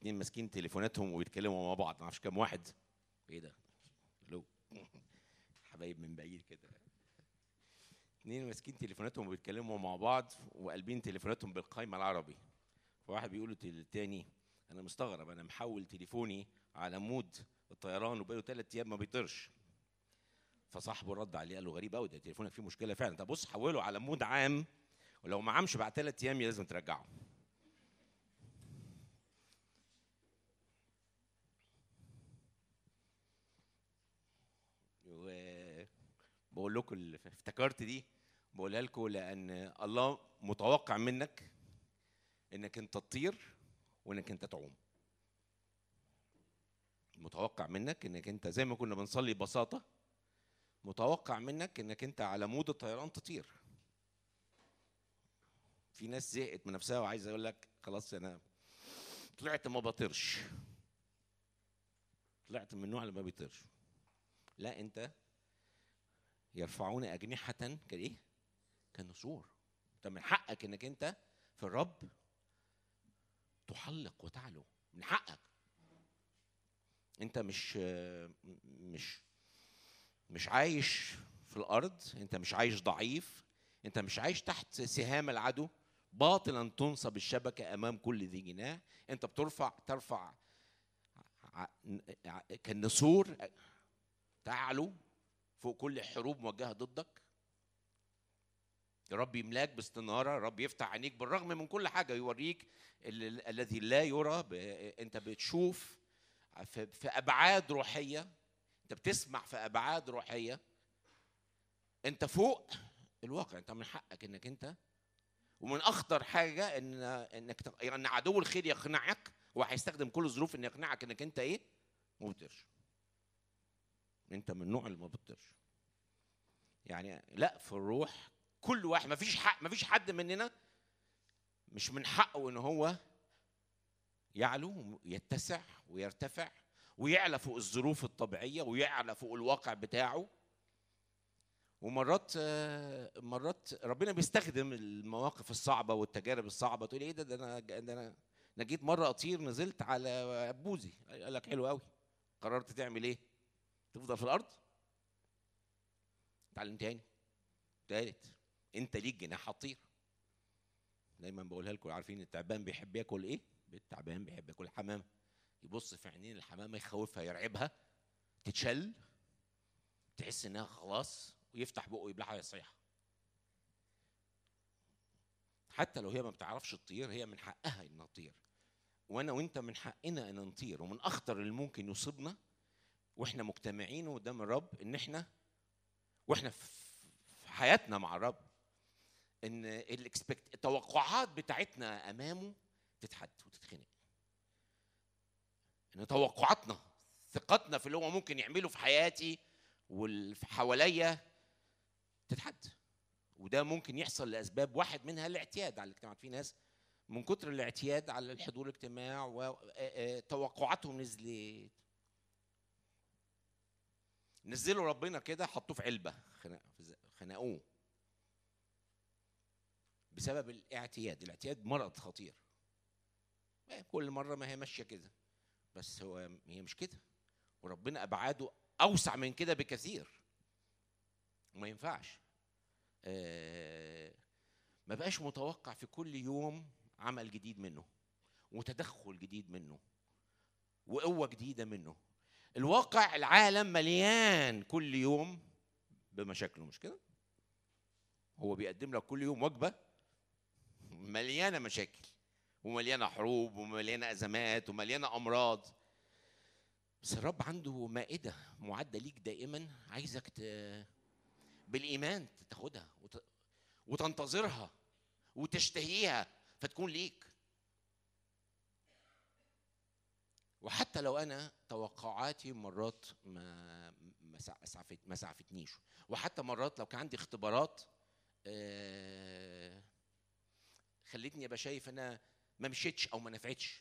اتنين ماسكين تليفوناتهم وبيتكلموا مع بعض، ما اعرفش كام واحد. ايه ده؟ لو حبايب من بعيد كده. اتنين ماسكين تليفوناتهم وبيتكلموا مع بعض وقلبين تليفوناتهم بالقايمه العربي. فواحد بيقول للتاني انا مستغرب، انا محول تليفوني على مود الطيران وبقاله 3 ايام ما بيطيرش. فصاحبه رد عليه قال له غريب قوي، ده تليفونك فيه مشكله فعلا. طب بص حوله على مود عام، ولو ما عامش بعد 3 ايام لازم ترجعه. وبقول لكم افتكرت دي، بقولها لكم لان الله متوقع منك انك انت تطير وانك انت تعوم. متوقع منك انك انت زي ما كنا بنصلي ببساطه، متوقع منك انك انت على مود الطيران تطير. في ناس زهقت من نفسها وعايزه يقول لك خلاص انا طلعت ما بطيرش، طلعت من النوع اللي ما بيطيرش. لا، انت يرفعون اجنحه كايه؟ كالنسور. انت من حقك انك انت في الرب تحلق وتعلو، من حقك. انت مش عايش في الارض، انت مش عايش ضعيف، انت مش عايش تحت سهام العدو. باطلا تنصب الشبكه امام كل ذي جناح. انت ترفع كالنسور، تعلو فوق كل حروب موجهه ضدك. الرب يملاك باستناره، الرب يفتح عينيك بالرغم من كل حاجه، يوريك الذي لا يرى. انت بتشوف في ابعاد روحيه، انت بتسمع في ابعاد روحيه، انت فوق الواقع. انت من حقك انك انت، ومن اخطر حاجه ان عدو الخير يقنعك، وهيستخدم كل الظروف ان يقنعك انك انت ايه؟ ما بتطيرش. انت من النوع اللي ما بتطيرش. يعني لا، في الروح كل واحد، مفيش حد مننا مش من حقه ان هو يعلو يتسع ويرتفع ويعلى فوق الظروف الطبيعيه ويعلى فوق الواقع بتاعه. ومرات ربنا بيستخدم المواقف الصعبه والتجارب الصعبه. تقول ايه ده انا جيت مره اطير، نزلت على بوزي. قال لك حلو قوي، قررت تعمل ايه؟ تفضل في الارض؟ تعلم تاني تالت، انت ليك جناح هتطير. دايما بقولها لكم، عارفين التعبان بيحب ياكل ايه؟ التعبان بيحب ياكل حمامه. يبص في عينين الحمامه يخوفها يرعبها، تتشل، تحس انها خلاص، ويفتح بقه يبلعها يصيح. حتى لو هي ما بتعرفش تطير، هي من حقها انها تطير. وانا وانت من حقنا ان نطير. ومن اخطر اللي ممكن يصيبنا واحنا مجتمعين قدام الرب، ان واحنا في حياتنا مع الرب، ان التوقعات بتاعتنا امامه تتحد وتتخنق. ان توقعاتنا، ثقتنا في اللي هو ممكن يعمله في حياتي واللي حواليا تتحد. وده ممكن يحصل لاسباب، واحد منها الاعتياد على الاجتماعات. في ناس من كتر الاعتياد على الحضور الاجتماع وتوقعاتهم نزلوا ربنا كده، حطوه في علبه، خنقوه بسبب الاعتياد. الاعتياد مرض خطير. كل مره ما هي ماشيه كده، بس هي مش كده. وربنا ابعاده اوسع من كده بكثير. وما ينفعش ما بقاش متوقع في كل يوم عمل جديد منه، وتدخل جديد منه، وقوة جديدة منه. الواقع العالم مليان كل يوم بمشاكله، مش كده؟ هو بيقدم لك كل يوم وجبة مليانة مشاكل، ومليانة حروب، ومليانة أزمات، ومليانة أمراض. بس الرب عنده مائدة معدة ليك دائما، عايزك بالإيمان تاخدها وتنتظرها وتشتهيها فتكون ليك. وحتى لو انا توقعاتي مرات ما سعفتنيش، وحتى مرات لو كان عندي اختبارات خلتني ابقى شايف انا ما مشيتش او ما نفعتش،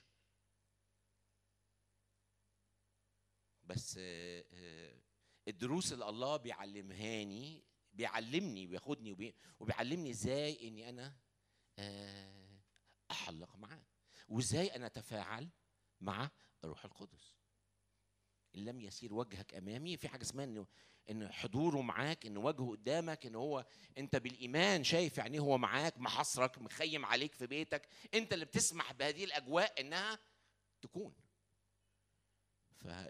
بس الدروس اللي الله بيعلمني وبياخدني وبيعلمني ازاي اني انا احلق معاه، وازاي انا اتفاعل مع الروح القدس. ان لم يسير وجهك امامي، في حاجه اسمها ان حضوره معاك، ان وجهه قدامك، ان هو انت بالايمان شايف يعني هو معاك، محاصرك، مخيم عليك في بيتك، انت اللي بتسمح بهذه الاجواء انها تكون. فانا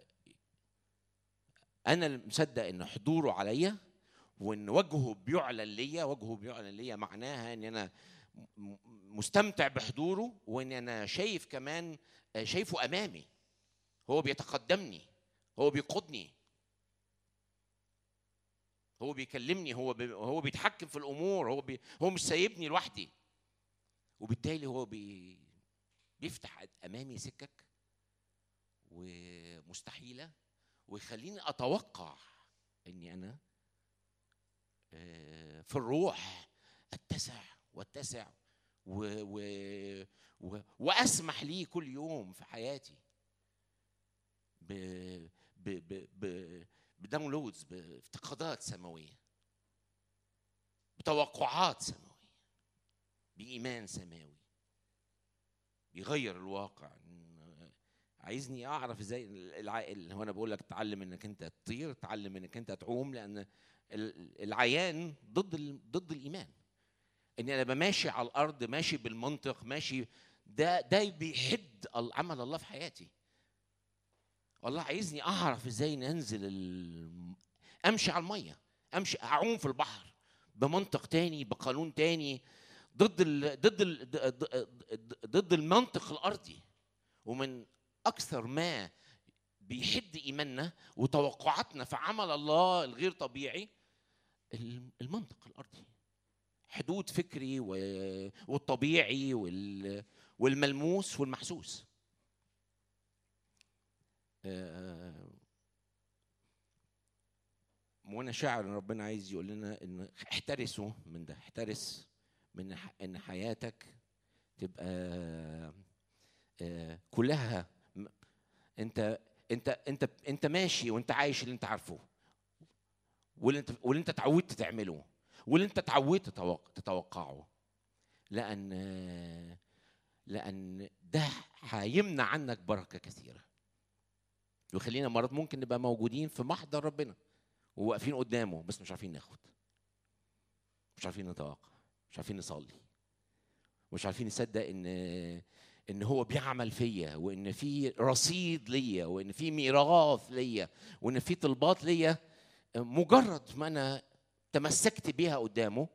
مصدق ان حضوره عليا، وان وجهه بيعلن ليا. وجهه بيعلن ليا معناها ان انا مستمتع بحضوره، وان انا شايف كمان، شايفه امامي، هو بيتقدمني، هو بيقودني، هو بيكلمني، هو بيتحكم في الامور، هو مش سايبني لوحدي. وبالتالي هو بيفتح امامي سكك ومستحيله، ويخليني اتوقع اني انا في الروح اتسع واتسع واسمح ليه كل يوم في حياتي بداونلودز، بافتقادات سماويه، بتوقعات سماويه، بإيمان سماوي بيغير الواقع. عايزني اعرف ازاي العائل. هو انا بقول لك تعلم انك انت تطير، تعلم انك انت تعوم، لان العيان ضد الايمان. اني انا بماشي على الارض، ماشي بالمنطق، ماشي ده بيحد عمل الله في حياتي. والله عايزني اعرف ازاي ننزل امشي على الميه، امشي اعوم في البحر بمنطق تاني، بقانون تاني، ضد المنطق الارضي. ومن اكثر ما بيحد ايماننا وتوقعاتنا في عمل الله الغير طبيعي المنطق الارضي، حدود فكري والطبيعي والملموس والمحسوس. وانا شاعر ان ربنا عايز يقول لنا ان احترسوا من ده، احترس من ان حياتك تبقى كلها انت ماشي وانت عايش اللي انت عارفه، واللي انت اتعودت تعمله، واللي انت اتعودت تتوقعه. لان ده هيمنع عنك بركه كثيره، ويخلينا مرات ممكن نبقى موجودين في محضر ربنا وواقفين قدامه بس مش عارفين ناخد، مش عارفين نتوقع، مش عارفين نصلي، مش عارفين نصدق ان هو بيعمل فيا، وان في رصيد ليا، وان في ميراث ليا، وان في طلبات ليا مجرد ما انا تمسكت بيها قدامه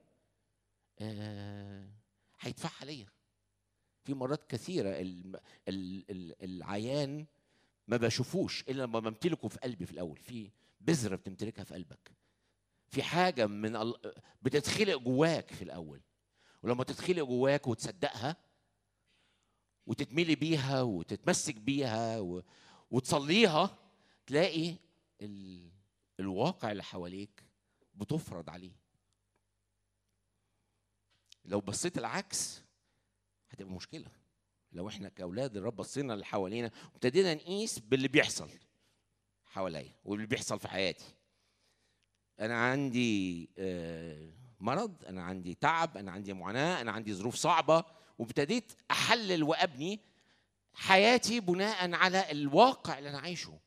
هيدفعها ليا. في مرات كثيره العيان ما بشوفوش الا لما بمتلكه في قلبي. في الاول في بذره بتمتلكها في قلبك، في حاجه بتتخلق جواك في الاول، ولما تتخلق جواك وتصدقها وتتملي بيها وتتمسك بيها وتصليها، تلاقي الواقع اللي حواليك بتفرض عليه. لو بصيت العكس هتبقى مشكلة. لو احنا كأولاد الرب بصينا اللي حوالينا وابتدينا نقيس باللي بيحصل حواليا واللي بيحصل في حياتي، أنا عندي مرض، أنا عندي تعب، أنا عندي معاناة، أنا عندي ظروف صعبة، وابتديت أحلل وأبني حياتي بناء على الواقع اللي أنا عايشه.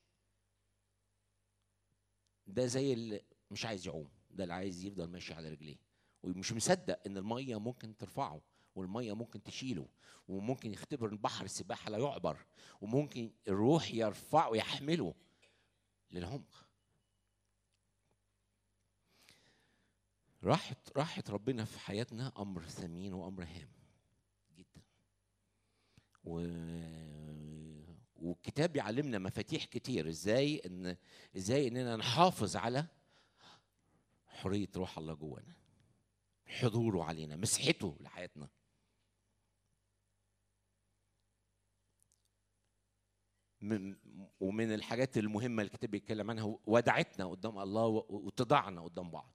ده زي اللي مش عايز يعوم، ده اللي عايز يفضل ماشي على رجليه ومش مصدق ان الميه ممكن ترفعه، والميه ممكن تشيله، وممكن يختبر البحر السباحه لا يعبر، وممكن الروح يرفعه يحمله للعمق. راحت ربنا في حياتنا امر ثمين وامر هام جدا. والكتاب بيعلمنا مفاتيح كتير ازاي اننا نحافظ على حريه روح الله جوانا، حضوره علينا، مسحته لحياتنا. ومن الحاجات المهمه الكتاب بيتكلم عنها ودعتنا قدام الله واتضاعنا قدام بعض.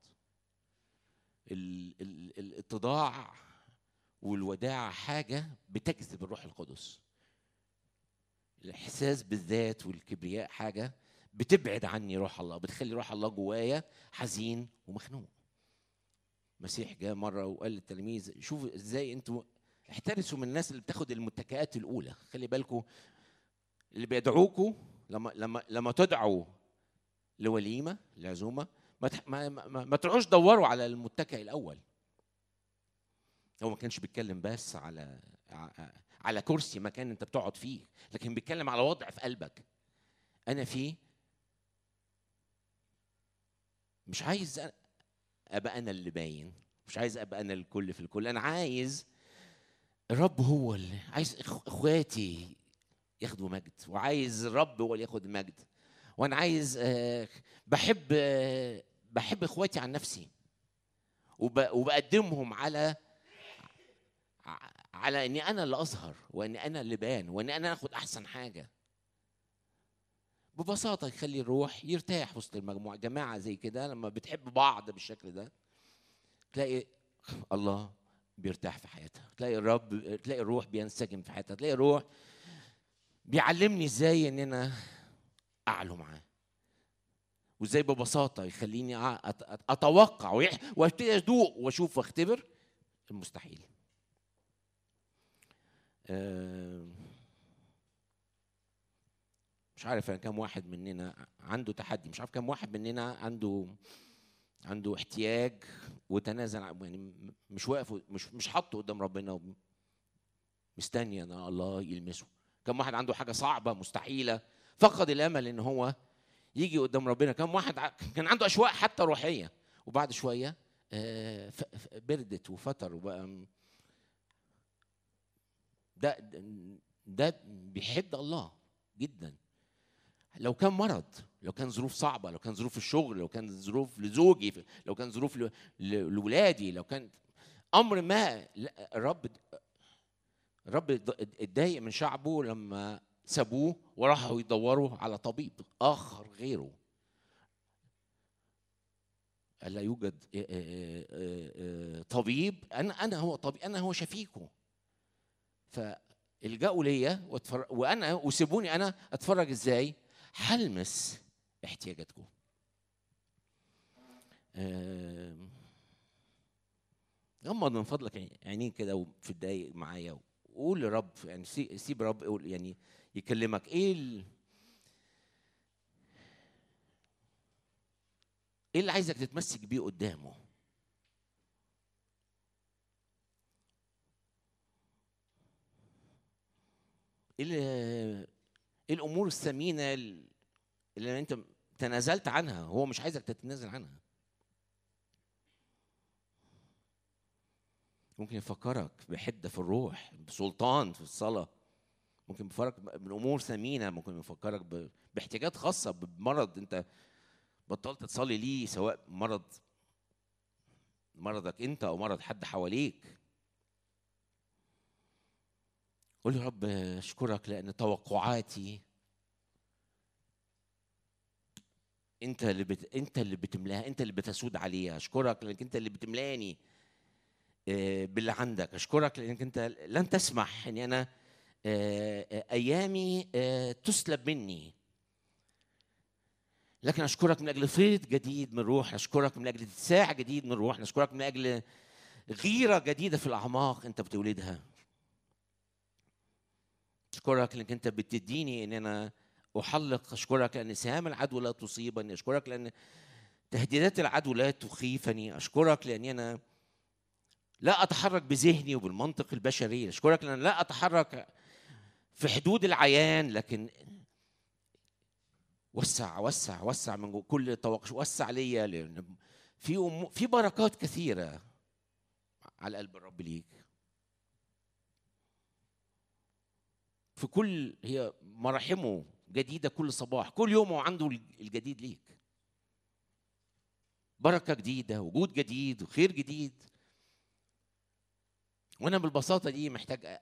الاتضاع والوداع حاجه بتجذب الروح القدس. الاحساس بالذات والكبرياء حاجه بتبعد عني روح الله، بتخلي روح الله جوايا حزين ومخنوق. المسيح جاء مره وقال للتلاميذ شوفوا ازاي انتوا احترسوا من الناس اللي بتاخد المتكئات الاولى. خلي بالكم اللي بيدعوكوا لما تدعوا لوليمه لعزومه ما تروحوش تدوروا على المتكئ الاول. هو ما كانش بيتكلم بس على كرسي مكان انت بتقعد فيه، لكن بيتكلم على وضع في قلبك انا فيه. مش عايز ابقى انا اللي باين، مش عايز ابقى انا الكل في الكل. انا عايز الرب هو اللي عايز اخواتي ياخدوا مجد، وعايز الرب هو اللي ياخد المجد. وانا عايز بحب اخواتي عن نفسي، وبقدمهم على اني انا اللي اظهر، واني انا اللي بان، واني انا اخد احسن حاجه. ببساطه يخلي الروح يرتاح وسط المجموعه. جماعه زي كده لما بتحب بعض بالشكل ده تلاقي الله بيرتاح في حياتها، تلاقي الروح بينسجم في حياتها، تلاقي الروح بيعلمني ازاي ان انا اعلو معاه، وازاي ببساطه يخليني اتوقع وابتدي ادوق واشوف واختبر المستحيل. مش عارف انا كم واحد مننا عنده تحدي، مش عارف كم واحد مننا عنده احتياج وتنازل، يعني مش واقف، مش حاطه قدام ربنا مستني ان الله يلمسه. كم واحد عنده حاجه صعبه مستحيله فقد الامل ان هو يجي قدام ربنا. كم واحد كان عنده اشواق حتى روحيه وبعد شويه بردت وفتر وبقى ده بيحب الله جدا. لو كان مرض، لو كان ظروف صعبه، لو كان ظروف الشغل، لو كان ظروف لزوجي، لو كان ظروف لولادي، لو كان امر ما، الرب اتضايق من شعبه لما سابوه وراحوا يدوروا على طبيب اخر غيره. لا يوجد طبيب، انا هو طبيب، انا هو شفيكم. فالجأوا ليا وانا وسيبوني انا اتفرج ازاي هلمس احتياجاتكم. غمض من فضلك عينين كده في الدقايق معايا، وقول لرب، يعني سيب رب يقول، يعني يكلمك ايه اللي عايزك تتمسك بيه قدامه. ايه الامور الثمينه اللي انت تنازلت عنها هو مش عايزك تتنازل عنها. ممكن يفكرك بحده في الروح، بسلطان في الصلاه، ممكن يفكرك بامور ثمينه، ممكن يفكرك باحتياجات خاصه، بمرض انت بطلت تصلي ليه، سواء مرضك انت او مرض حد حواليك. قول يا رب اشكرك لان توقعاتي انت اللي بتملاها، انت اللي بتسود عليها. اشكرك لانك انت اللي بتملاني باللي عندك. اشكرك لانك انت لن تسمح اني انا ايامي تسلب مني، لكن اشكرك من اجل فيض جديد من روح. اشكرك من اجل اتساع جديد من روح. اشكرك من اجل غيره جديده في الاعماق انت بتولدها. اشكرك لانك انت بتديني ان انا احلق. اشكرك لان سهام العدو لا تصيبني. اشكرك لان تهديدات العدو لا تخيفني. اشكرك لاني انا لا اتحرك بذهني وبالمنطق البشري. اشكرك لان لا اتحرك في حدود العيان، لكن وسع من جوه كل توقع، وسع ليا، لان في بركات كثيره على قلب الرب ليك. في كل هي مراحمه جديده كل صباح، كل يوم هو عنده الجديد ليك. بركه جديده، وجود جديد، وخير جديد. وانا بالبساطه دي محتاج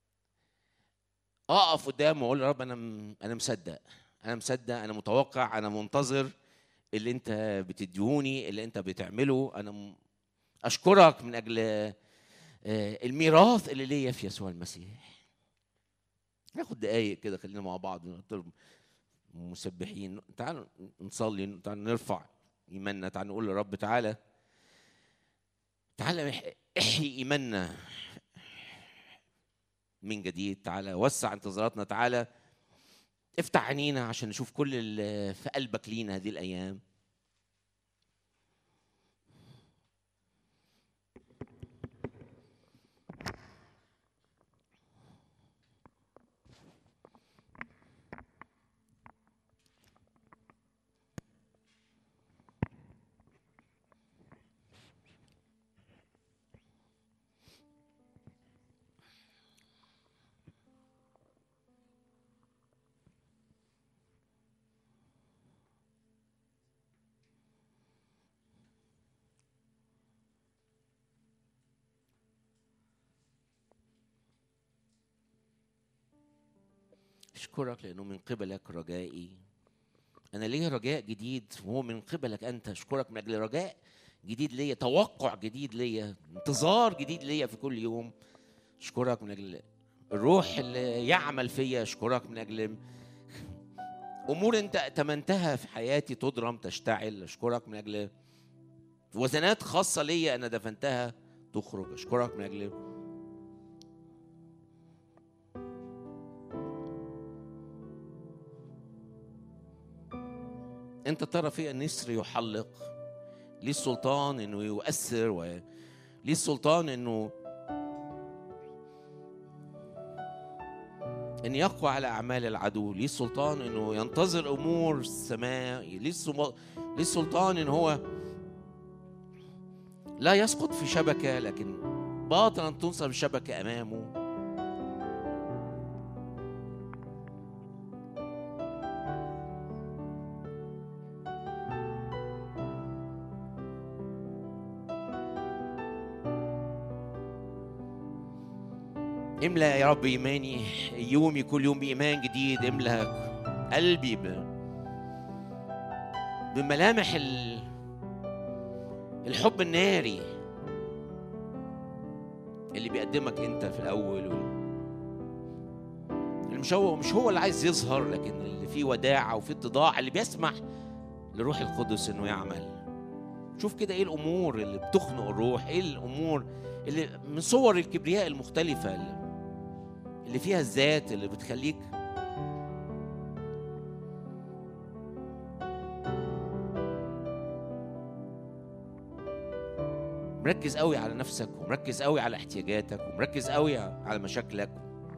اقف قدامه واقول يا رب انا مصدق، انا متوقع، انا منتظر اللي انت بتديهوني، اللي انت بتعمله. انا اشكرك من اجل الميراث اللي ليا في يسوع المسيح. ناخد دقايق كده، خلينا مع بعض نطلب مسبحين. تعالوا نصلي، تعالوا نرفع ايماننا، تعالوا نقول لرب تعالى احيي ايماننا من جديد. تعالى وسع انتظاراتنا. تعالى افتح عينينا عشان نشوف كل اللي في قلبك لينا هذه الأيام. أشكرك لأنه من قبلك رجائي. أنا ليا رجاء جديد وهو من قبلك أنت. أشكرك من أجل رجاء جديد ليا، توقع جديد ليا، انتظار جديد ليا في كل يوم. أشكرك من أجل الروح اللي يعمل فيا. أشكرك من أجل أمور أنت أتمنتها في حياتي تضرم تشتعل. أشكرك من أجل وزنات خاصة ليا أنا دفنتها تخرج. أشكرك من أجل أنت ترى في النسر يحلق، ليه السلطان إنه يؤثر، وليه السلطان إنه إن يقوى على أعمال العدو، ليه السلطان إنه ينتظر أمور السماء، ليه السلطان إن هو لا يسقط في شبكة لكن باطلا تنصب الشبكة أمامه. املأ يا رب إيماني يومي كل يوم بإيمان جديد. املأ قلبي بملامح الحب الناري اللي بيقدمك أنت في الأول، اللي مش هو اللي عايز يظهر، لكن اللي فيه وداعة وفيه اتضاع، اللي بيسمح لروح القدس إنه يعمل. شوف كده إيه الأمور اللي بتخنق الروح، إيه الأمور اللي من صور الكبرياء المختلفة اللي فيها الذات اللي بتخليك مركز قوي على نفسك، ومركز قوي على احتياجاتك، ومركز قوي على مشاكلك،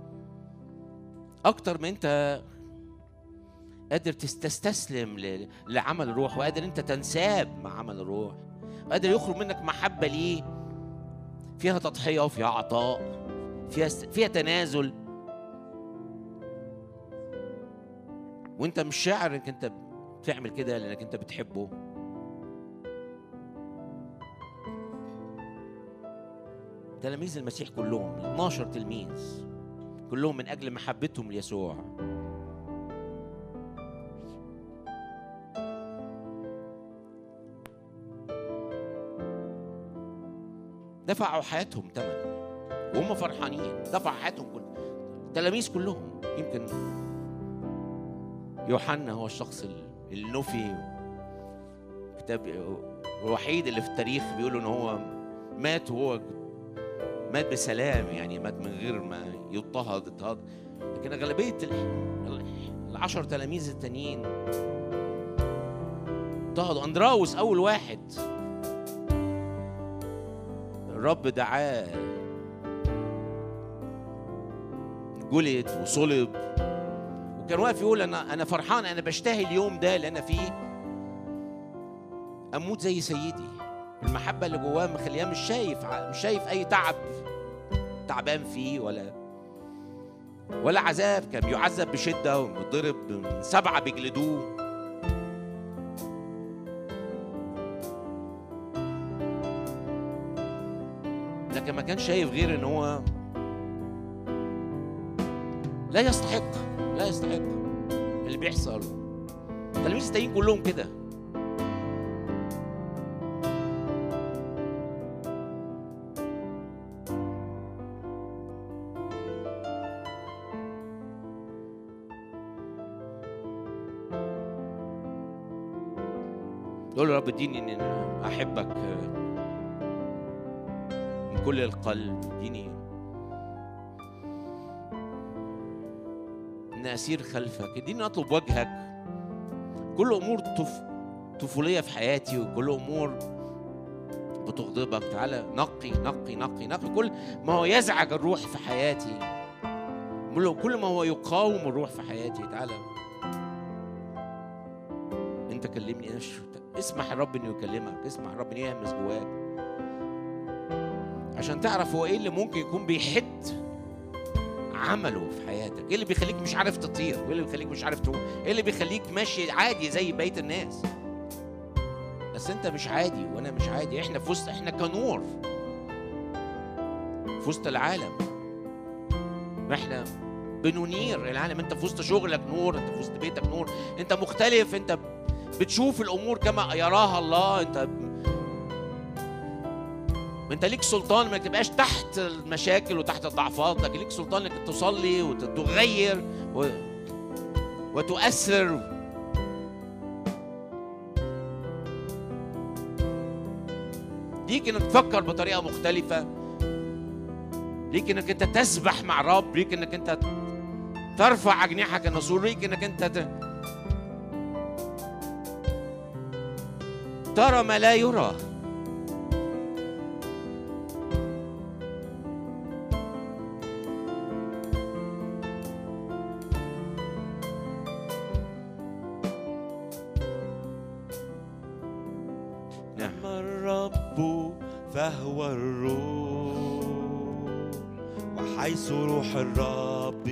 اكتر ما انت قادر تستسلم لعمل الروح، وقادر انت تنساب مع عمل الروح، وقادر يخرج منك محبة ليه فيها تضحية وفيها عطاء، فيها تنازل، وانت مش شاعر انك انت بتعمل كده لانك انت بتحبه. تلاميذ المسيح كلهم 12 تلميذ كلهم من اجل محبتهم ليسوع دفعوا حياتهم ثمن وهم فرحانين. دفعوا حياتهم التلاميذ كلهم. يمكن يوحنا هو الشخص النفي، كتاب الوحيد اللي في التاريخ بيقولوا ان هو مات، وهو مات بسلام، يعني مات من غير ما يضطهد. لكن أغلبية 10 تلاميذ التانيين اضطهدوا. أندراوس أول واحد الرب دعاه، جلد وصلب، وكان واقف يقول أنا فرحان، أنا بشتهي اليوم ده اللي أنا فيه أموت زي سيدي. المحبة اللي جواه مخليه مش شايف أي تعبان فيه ولا عذاب. كان بيعذب بشدة ومضرب 7 بيجلدوه، لكن ما كان شايف غير ان هو لا يستحق اللي بيحصل. التلاميذ التانيين كلهم كده. قول يا رب اديني ان احبك من كل القلب، اديني أن أسير خلفك. اديني أطلب وجهك. كل أمور طفولية في حياتي وكل أمور بتغضبك، تعالى نقي نقي نقي نقي كل ما هو يزعج الروح في حياتي، كل ما هو يقاوم الروح في حياتي. تعالى انت كلمني. اسمح الرب انه يكلمك، اسمح الرب انه يهمس جواك عشان تعرف هو ايه اللي ممكن يكون بيحد عمله في حياتك. ايه اللي بيخليك مش عارف تطير، وايه اللي بيخليك مش عارف تروح، ايه اللي بيخليك ماشي عادي زي بقية الناس. بس انت مش عادي وانا مش عادي. احنا في وسط، احنا كنور في وسط العالم، احنا بننير العالم. انت في وسط شغلك نور، انت في وسط بيتك نور، انت مختلف، انت بتشوف الامور كما يراها الله. انت ليك سلطان ما تبقاش تحت المشاكل وتحت الضعفات، لكن ليك سلطان انك تصلي وتغير وتؤثر. ليك انك تفكر بطريقه مختلفه، ليك انك انت تسبح مع رب، ليك انك انت ترفع اجنحك النسور، ليك انك انت ترى ما لا يرى. أما الرب فهو الروح، وحيث روح الرب،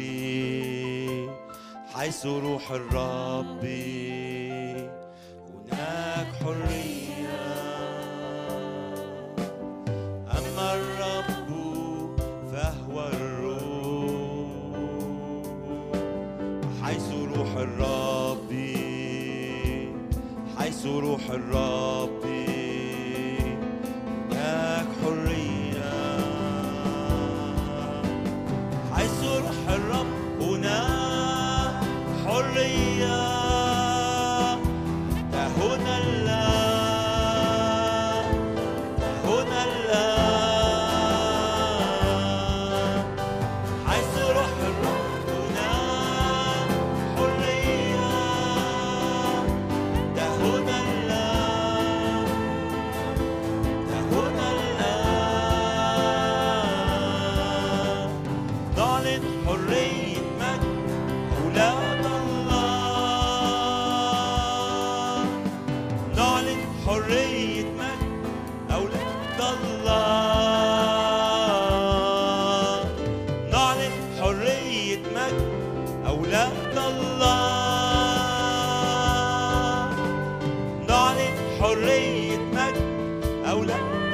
حيث روح الرب هناك حرية. أما الرب فهو الروح، حيث روح الرب، حيث روح الرب هناك حرية. حيث روح الرب هناك حرية. هنا الآن، هنا الآن. حيث روح الرب هناك حرية. هنا الآن، هنا الآن. نعلن حرية مجد أولاد الله. نعلن حرية مجد أولاد الله. نعلن حرية مجد أولاد الله. نعلن حرية مجد أولاد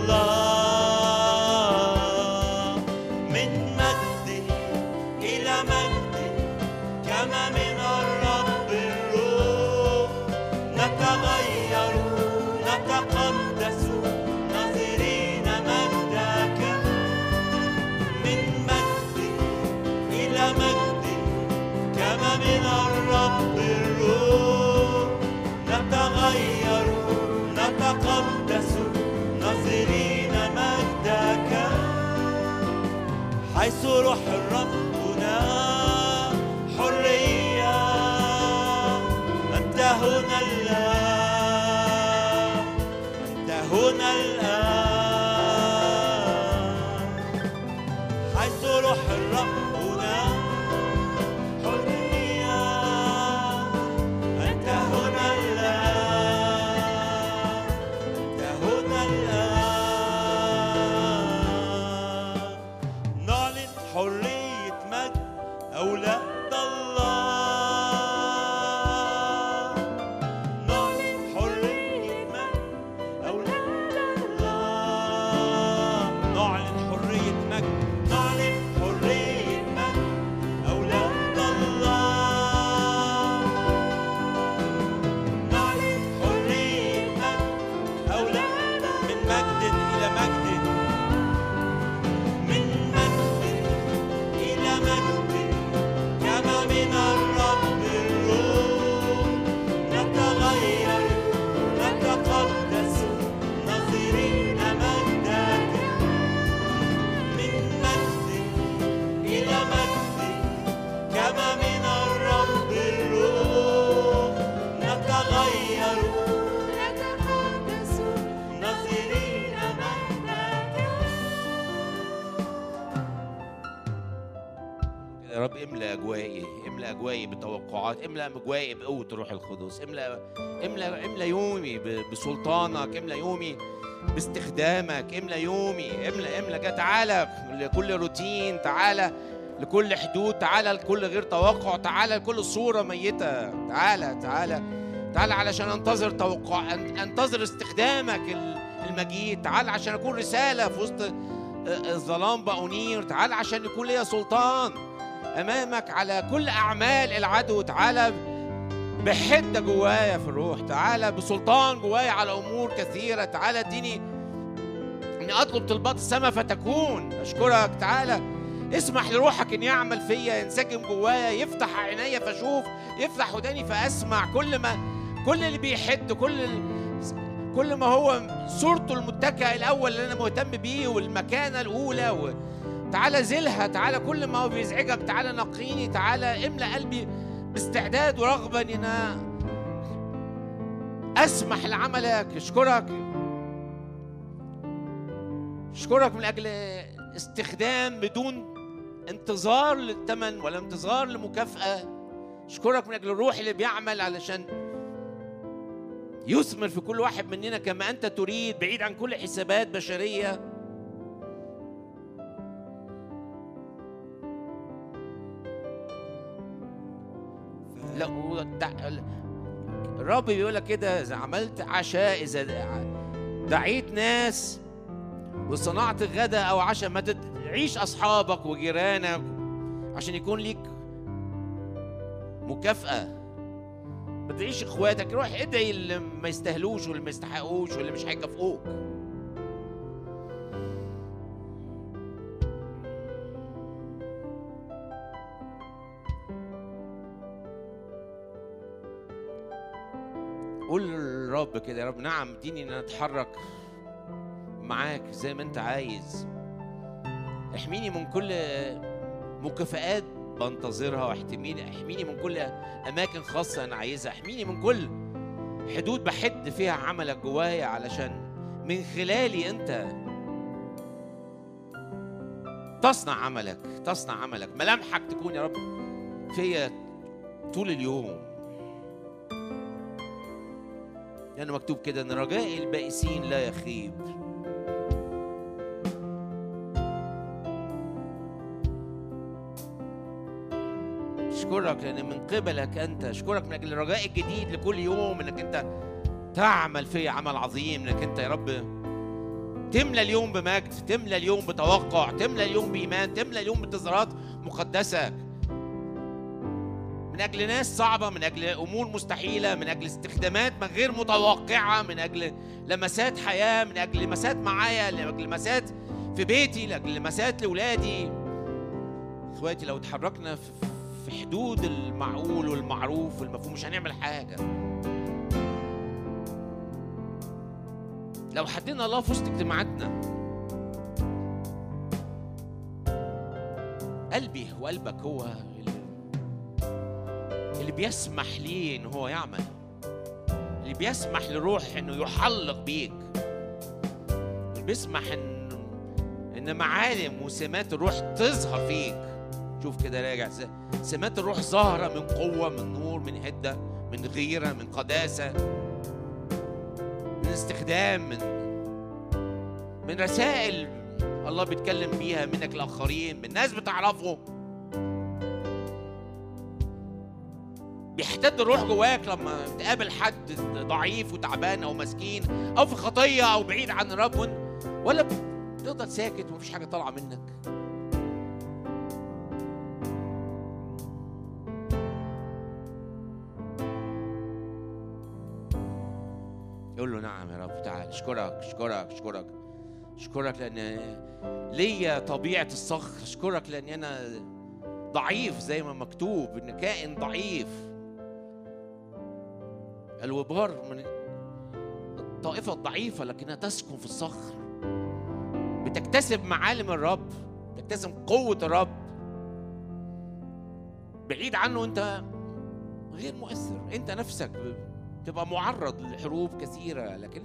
الله. من مجد إلى مجد كما من الرب الروح. نتغير نتقدس ناظرين مجدك. من مجد إلى مجد كما من الرب الروح. نتغير نتقدس ناظرين مجدك. حيث روح الرب هناك حرية. أنت هنا الآن، أنت هنا الآن. حيث روح الرب هناك حرية. أنت هنا الآن، أنت هنا الآن. نعلن حرية مجد أولاد الله. نعلن حرية مجد أولاد الله. نعلن حرية مجد، نعلن حرية مجد أولاد الله. نعلن حرية مجد أولاد. من مجد إلى مجد، من مجد إلى مجد يا رب املأ أجوائي، املأ أجوائي بتوقعات، املأ أجوائي بقوة الروح القدس، املأ يومي بسلطانك، املأ يومي باستخدامك، املأ يومي، املأ تعالى لكل روتين، تعالى لكل حدود، تعالى لكل غير توقع، تعالى لكل صورة ميتة، تعالى علشان انتظر استخدامك المجيد، تعالى عشان اكون رسالة في وسط الظلام بأنير، تعالى عشان يكون ليا سلطان امامك على كل اعمال العدو، تعالى بحدة جوايا في الروح، تعالى بسلطان جوايا على امور كثيرة، تعالى اديني اني اطلب طلبات السماء فتكون. اشكرك، تعالى اسمح لروحك ان يعمل فيا، ينسجم جوايا، يفتح عيني فاشوف، يفتح وداني فاسمع، كل اللي بيحد، كل ما هو صورته المتكئ الاول اللي انا مهتم بيه والمكانه الاولى، تعالى زلها، تعالى كل ما هو بيزعجك تعالى نقيني، تعالى املأ قلبي باستعداد ورغبه ان انا اسمح لعملك. اشكرك من اجل استخدام بدون انتظار للثمن ولا انتظار لمكافأة. اشكرك من اجل الروح اللي بيعمل علشان يثمر في كل واحد مننا كما انت تريد، بعيد عن كل حسابات بشرية. لا الرب بيقول لك كده، اذا عملت عشاء، اذا دعيت ناس وصنعت غدا او عشاء، ما تعيش اصحابك وجيرانك عشان يكون ليك مكافأة، ما تعيش اخواتك، روح ادعي اللي ما يستاهلوش واللي ما يستحقوش واللي مش هيكافئوك. قول للرب كده، يا رب نعم اديني ان اتحرك معاك زي ما انت عايز، احميني من كل مكافآت بنتظرها، احميني من كل اماكن خاصه انا عايزها، احميني من كل حدود بحد فيها عملك جوايا، علشان من خلالي انت تصنع عملك، ملامحك تكون يا رب فيا طول اليوم، لأنه مكتوب كده ان رجاء البائسين لا يخيب. اشكرك لان من قبلك انت، اشكرك من اجل الرجاء الجديد لكل يوم، انك انت تعمل فيا عمل عظيم، انك انت يا رب تملى اليوم بمجد، تملى اليوم بتوقع، تملى اليوم بايمان، تملى اليوم بانتظارات مقدسه، من اجل ناس صعبه، من اجل امور مستحيله، من اجل استخدامات غير متوقعه، من اجل لمسات حياه، من اجل لمسات معايا، من اجل لمسات في بيتي، من اجل لمسات لاولادي. اخواتي لو اتحركنا في حدود المعقول والمعروف والمفهوم مش هنعمل حاجة. لو حددنا الله في وسط اجتماعاتنا، قلبي وقلبك هو اللي بيسمح ليه ان هو يعمل، اللي بيسمح لروح انه يحلق بيك، اللي بيسمح ان معالم وسمات الروح تظهر فيك. شوف كده راجع، سمات الروح ظاهرة من قوة، من نور، من هدة، من غيرة، من قداسة، من استخدام، من رسائل الله بيتكلم بيها منك لآخرين، من ناس بتعرفه. بيحتد الروح جواك لما تقابل حد ضعيف وتعبان أو مسكين أو في خطية أو بعيد عن الرب، ولا بتفضل ساكت ومفيش حاجة طالعة منك. يقول له نعم يا رب، تعال. اشكرك لان ليا طبيعه الصخر، اشكرك لان انا ضعيف زي ما مكتوب ان كائن ضعيف. الوبار من الطائفه الضعيفه لكنها تسكن في الصخر، بتكتسب معالم الرب، بتكتسب قوه الرب. بعيد عنه انت غير مؤثر، انت نفسك تبقى معرض لحروب كثيرة، لكن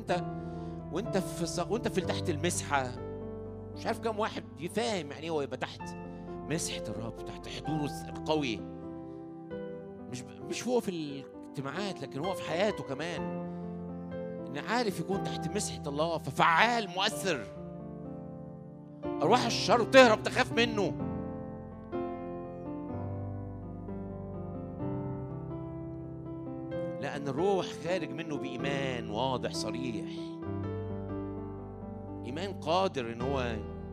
وانت في تحت المسحة. مش عارف كم واحد يفهم يعني هو يبقى تحت مسحة الرب، تحت حضوره القوي. مش هو في الاجتماعات، لكن هو في حياته كمان، إن عارف يكون تحت مسحة الله، ففعال مؤثر. أرواح الشر تهرب، تخاف منه. لأن الروح خارج منه بإيمان واضح صريح، إيمان قادر إن هو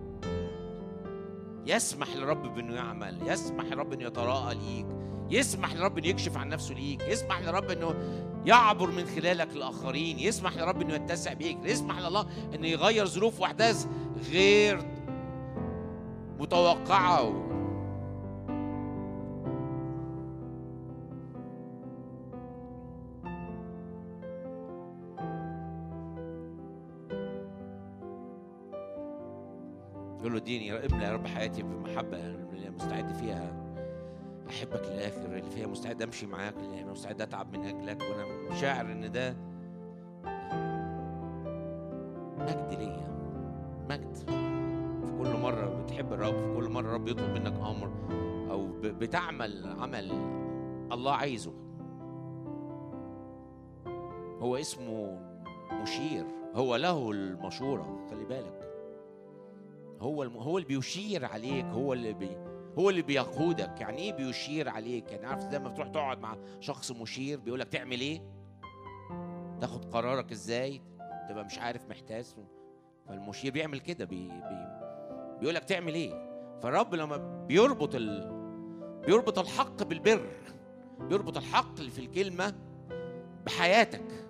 يسمح لرب بأنه يعمل، يسمح لرب أنه يتراءى ليك، يسمح لرب أنه يكشف عن نفسه ليك، يسمح لرب أنه يعبر من خلالك للآخرين، يسمح لرب أنه يتسع بيك، يسمح لله أنه يغير ظروف وأحداث غير متوقعة. يقول له اديني املى يا رب حياتي بمحبة اللي مستعد فيها أحبك للآخر، اللي فيها مستعد أمشي معاك، اللي مستعد أتعب من أجلك، وأنا شاعر إن ده مجد ليا، مجد. في كل مرة بتحب الرب، في كل مرة الرب يطلب منك أمر أو بتعمل عمل الله عايزه. هو اسمه مشير، هو له المشورة، خلي بالك. هو اللي بيشير عليك، هو اللي بيقودك. يعني ايه بيشير عليك؟ يعني عارف زي ما بتروح تقعد مع شخص مشير بيقولك تعمل ايه، تاخد قرارك ازاي، تبقى مش عارف، محتاس. فالمشير بيعمل كده، بيقولك تعمل ايه. فالرب لما بيربط الحق بالبر، بيربط الحق اللي في الكلمة بحياتك،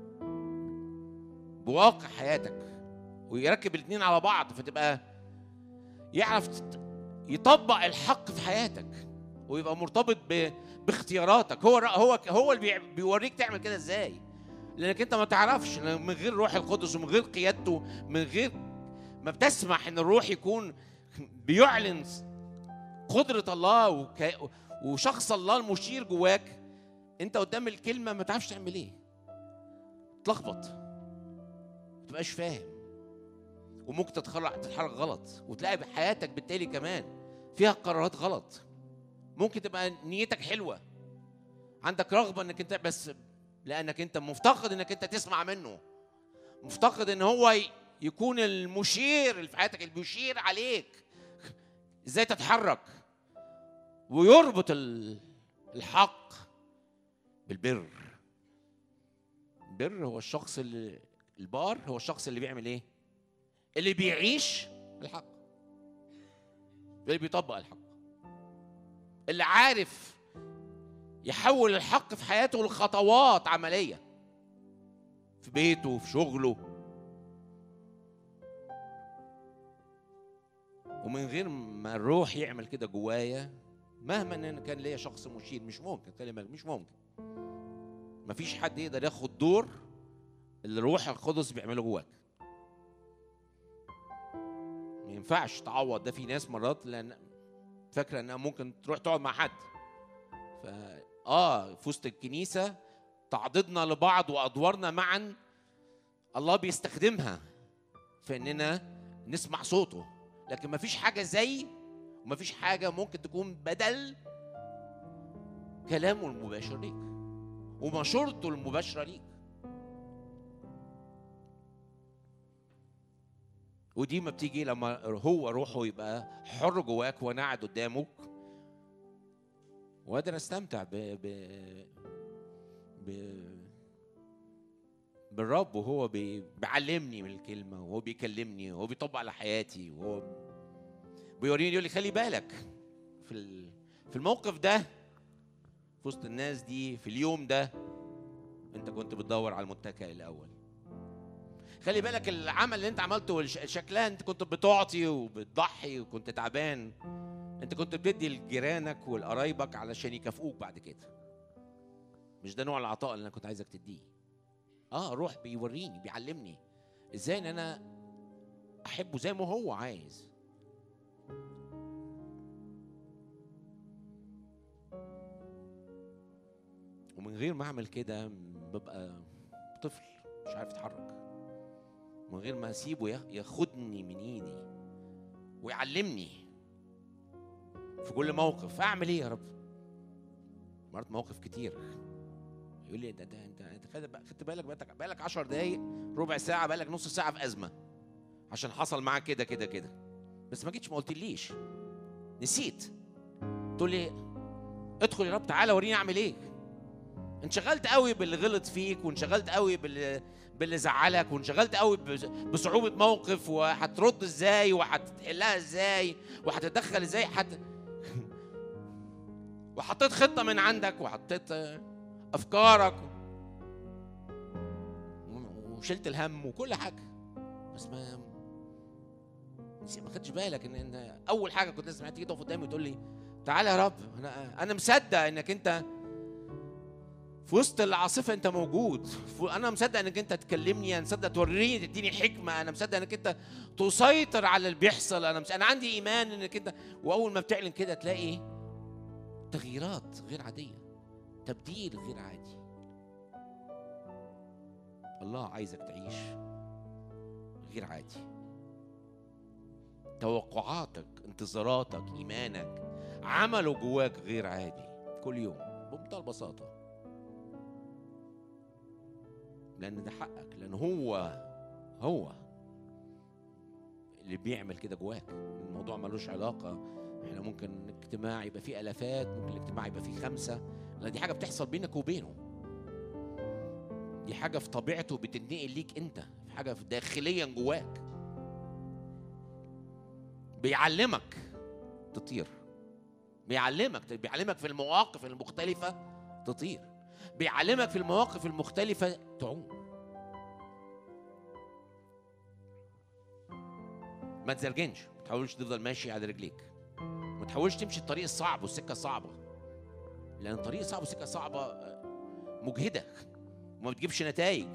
بواقع حياتك، ويركب الاثنين على بعض، فتبقى يعرف يطبق الحق في حياتك، ويبقى مرتبط باختياراتك. هو اللي بيوريك تعمل كده ازاي، لانك انت ما تعرفش من غير روح القدس ومن غير قيادته، من غير ما بتسمح ان الروح يكون بيعلن قدرة الله وشخص الله المشير جواك. انت قدام الكلمة ما تعرفش تعمل ايه، تلخبط، ما تبقاش فاهم، وممكن تتحرك غلط، وتلاقي بحياتك بالتالي كمان فيها قرارات غلط. ممكن تبقى نيتك حلوة، عندك رغبة انك انت، بس لانك انت مفتقد انك انت تسمع منه، مفتقد ان هو يكون المشير اللي في حياتك، اللي بيشير عليك ازاي تتحرك، ويربط الحق بالبر. البر هو الشخص البار هو الشخص اللي بيعمل ايه؟ اللي بيعيش الحق، اللي بيطبق الحق، اللي عارف يحول الحق في حياته لخطوات عملية في بيته، في شغله. ومن غير ما الروح يعمل كده جوايا، مهما ان كان ليا شخص مشير، مش ممكن، كلمة مش ممكن. مفيش حد يقدر ياخد دور اللي الروح القدس بيعمله جواك. ما ينفعش تعوض ده. في ناس مرات لان فاكره انها ممكن تروح تقعد مع حد، في وسط الكنيسه تعضدنا لبعض وادوارنا معا الله بيستخدمها في اننا نسمع صوته، لكن ما فيش حاجه زي، وما فيش حاجه ممكن تكون بدل كلامه المباشر ليك ومشورته المباشره ليك. ودي ما بتيجي لما هو روحه يبقى حر جواك وانا قاعد قدامك وقادر استمتع بالرب، وهو بيعلمني من الكلمه، وهو بيكلمني، وهو بيطبق على حياتي، وهو بيوريني، يقول لي خلي بالك في الموقف ده، في وسط الناس دي، في اليوم ده انت كنت بتدور على المتكئ الاول. خلي بالك العمل اللي انت عملته شكلها انت كنت بتعطي وبتضحي وكنت تعبان، انت كنت بتدي لجيرانك والقرايبك علشان يكافئوك بعد كده. مش ده نوع العطاء اللي انا كنت عايزك تديه. روح بيوريني، بيعلمني ازاي ان انا احبه زي ما هو عايز. ومن غير ما اعمل كده ببقى طفل مش عارف اتحرك، من غير ما اسيبه ياخدني من ايدي ويعلمني. في كل موقف. اعمل ايه يا رب؟ مرات مواقف كتير. يقول لي انت خدت بالك بقالك 10 دقايق، ربع ساعه، بقالك نص ساعه في ازمه عشان حصل معاك كده كده كده، بس ما جيتش ما قلتليش، نسيت. تقول لي ادخل يا رب، تعالى وريني اعمل ايه. انشغلت قوي باللي غلط فيك، وانشغلت قوي باللي زعلك، وانشغلت قوي بصعوبه موقف، وهترد ازاي، وهتحلها ازاي، وهتتدخل ازاي، وحطيت خطه من عندك، وحطيت افكارك، وشلت الهم وكل حاجه، بس ما خدتش بالك ان اول حاجه كنت لازم تيجي تقف قدامي وتقول لي تعالى يا رب، انا مصدق انك انت في وسط العاصفه انت موجود، انا مصدق انك انت تكلمني، انا مصدق توريني، تديني حكمه، انا مصدق انك انت تسيطر على اللي بيحصل، انا عندي ايمان انك انت. واول ما بتعلن كده تلاقي تغييرات غير عاديه، تبديل غير عادي. الله عايزك تعيش غير عادي. توقعاتك، انتظاراتك، ايمانك، عمله جواك غير عادي كل يوم بمنتهى البساطه، لان ده حقك، لان هو اللي بيعمل كده جواك. الموضوع ملوش علاقه. احنا ممكن اجتماع يبقى فيه الافات، ممكن الاجتماع يبقى فيه 5، لان دي حاجه بتحصل بينك وبينه، دي حاجه في طبيعته بتنتقل ليك انت، في حاجه داخليا جواك. بيعلمك تطير، بيعلمك في المواقف المختلفه تطير، بيعلمك في المواقف المختلفه تعوم. ما تزرجنش، ما تحاولش تفضل ماشي على رجليك، ما تحاولش تمشي الطريق الصعب والسكه صعبه، لان الطريق صعب والسكه صعبه مجهده وما بتجيبش نتائج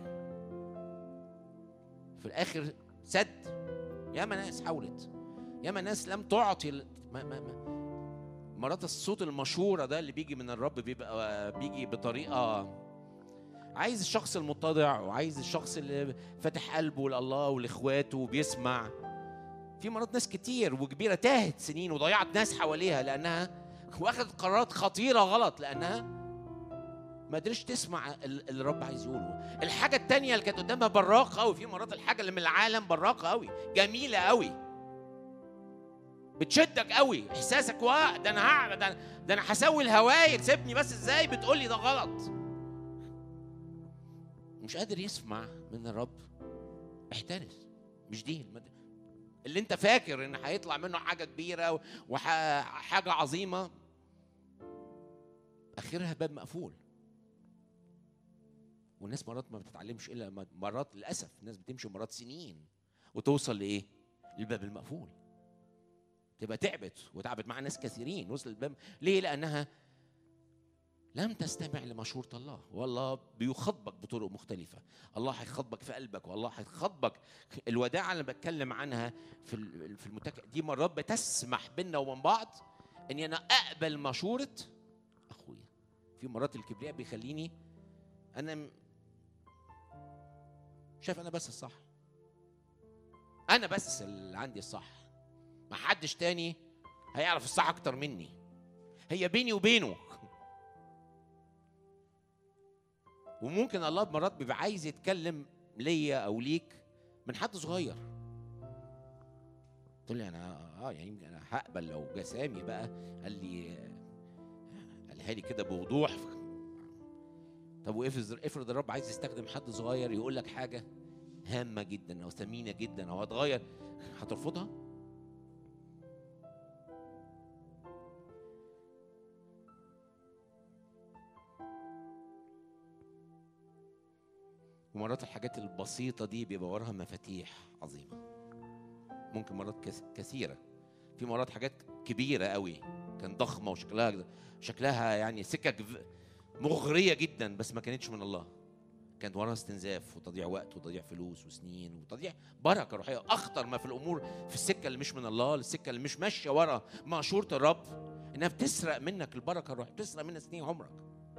في الاخر. سد. ياما ناس حاولت، ياما ناس لم تعطي. مرات الصوت المشهوره ده اللي بيجي من الرب بيجي بطريقه، عايز الشخص المتضع، وعايز الشخص اللي فاتح قلبه لله ولاخواته وبيسمع. في مرات ناس كتير وكبيره تاهت سنين وضيعت ناس حواليها لانها واخدت قرارات خطيره غلط، لانها ما قدرتش تسمع اللي الرب عايز يقوله. الحاجه التانيه اللي كانت قدامها براقه قوي، في مرات الحاجه اللي من العالم براقه قوي، جميله قوي، بتشدك قوي، احساسك ده انا هعمل، ده انا هسوي الهوايل، سيبني بس، ازاي بتقولي ده غلط؟ مش قادر يسمع من الرب. احترس. مش دي اللي انت فاكر ان هيطلع منه حاجه كبيره وحاجه عظيمه، اخرها باب مقفول. والناس مرات ما بتتعلمش الا مرات، للاسف الناس بتمشي مرات سنين وتوصل لايه؟ للباب المقفول. تبقى تعبت مع ناس كثيرين، وصل الباب. ليه؟ لانها لم تستمع لمشورة الله. والله بيخاطبك بطرق مختلفة. الله هيخاطبك في قلبك، والله هيخاطبك. الوداعة اللي بتكلم عنها في دي مرات بتسمح بيننا وبين بعض اني انا اقبل مشورة اخويا. في مرات الكبرياء بيخليني انا شايف انا بس الصح، انا بس اللي عندي الصح، ما حدش تاني هيعرف الصح اكتر مني، هي بيني وبينه. وممكن الله بمرات بيبقى عايز يتكلم ليا او ليك من حد صغير. تقول لي انا يعني انا هقبل لو جه سامي بقى قالها لي كده بوضوح. طب وافرض الرب عايز يستخدم حد صغير يقول لك حاجه هامه جدا او ثمينه جدا او هتغير، هترفضها؟ ومرات الحاجات البسيطة دي بيبقى وراها مفاتيح عظيمة، ممكن مرات كثيرة. في مرات حاجات كبيرة قوي كان ضخمة وشكلها يعني سكك مغرية جدا، بس ما كانتش من الله، كانت وراها استنزاف وتضييع وقت وتضييع فلوس وسنين وتضييع بركة روحية. أخطر ما في الأمور في السكة اللي مش من الله، السكة اللي مش ماشية ورا مشورة الرب، إنها بتسرق منك البركة الروحية، بتسرق منك سنين عمرك.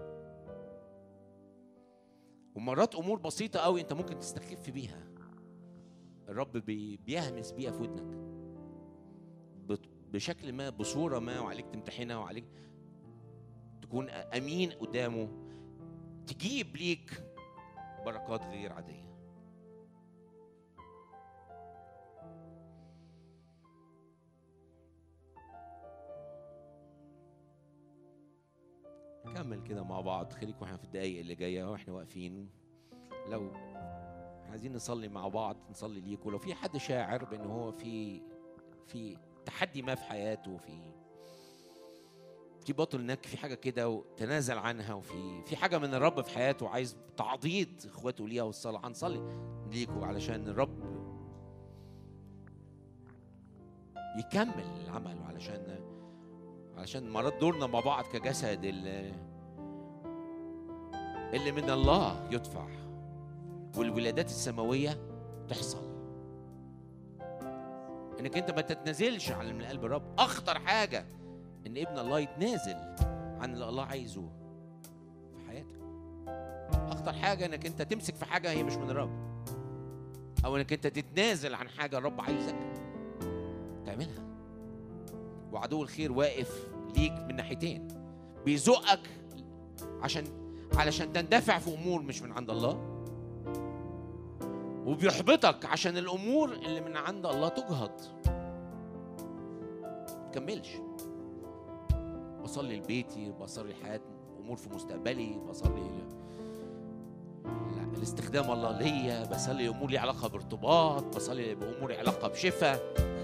ومرات امور بسيطه قوي انت ممكن تستخف بيها، الرب بيهمس بيها في ودنك بشكل ما، بصورة ما، وعليك تمتحنها، وعليك تكون أمين قدامه، تجيب ليك بركات غير عادية. نكمل كده مع بعض. خليكم احنا في الدقايق اللي جاية واحنا واقفين، لو عايزين نصلي مع بعض نصلي ليكم. لو في حد شاعر بأنه هو في تحدي ما في حياته، في بطل نك، في حاجة كده وتنازل عنها، وفي حاجة من الرب في حياته عايز تعضيد اخواته ليها والصلاة، هنصلي ليكم علشان الرب يكمل العمل، وعلشان مرات دورنا مع بعض كجسد اللي من الله يدفع، والولادات السماوية تحصل. انك انت ما تتنازلش عن من قلب الرب. اخطر حاجة ان ابن الله يتنازل عن اللي الله عايزه في حياتك. اخطر حاجة انك انت تمسك في حاجة هي مش من الرب، او انك انت تتنازل عن حاجة الرب عايزك تعملها. وعدو الخير واقف ليك من ناحيتين، بيزقك علشان تندفع في امور مش من عند الله، وبيحبطك عشان الامور اللي من عند الله تجهض تكملش. بصلي لبيتي، بصلي لحياتي، امور في مستقبلي، بصلي الاستخدام الله ليا، بصلي امور لي علاقه بارتباط، بصلي بامور علاقه بشفاء،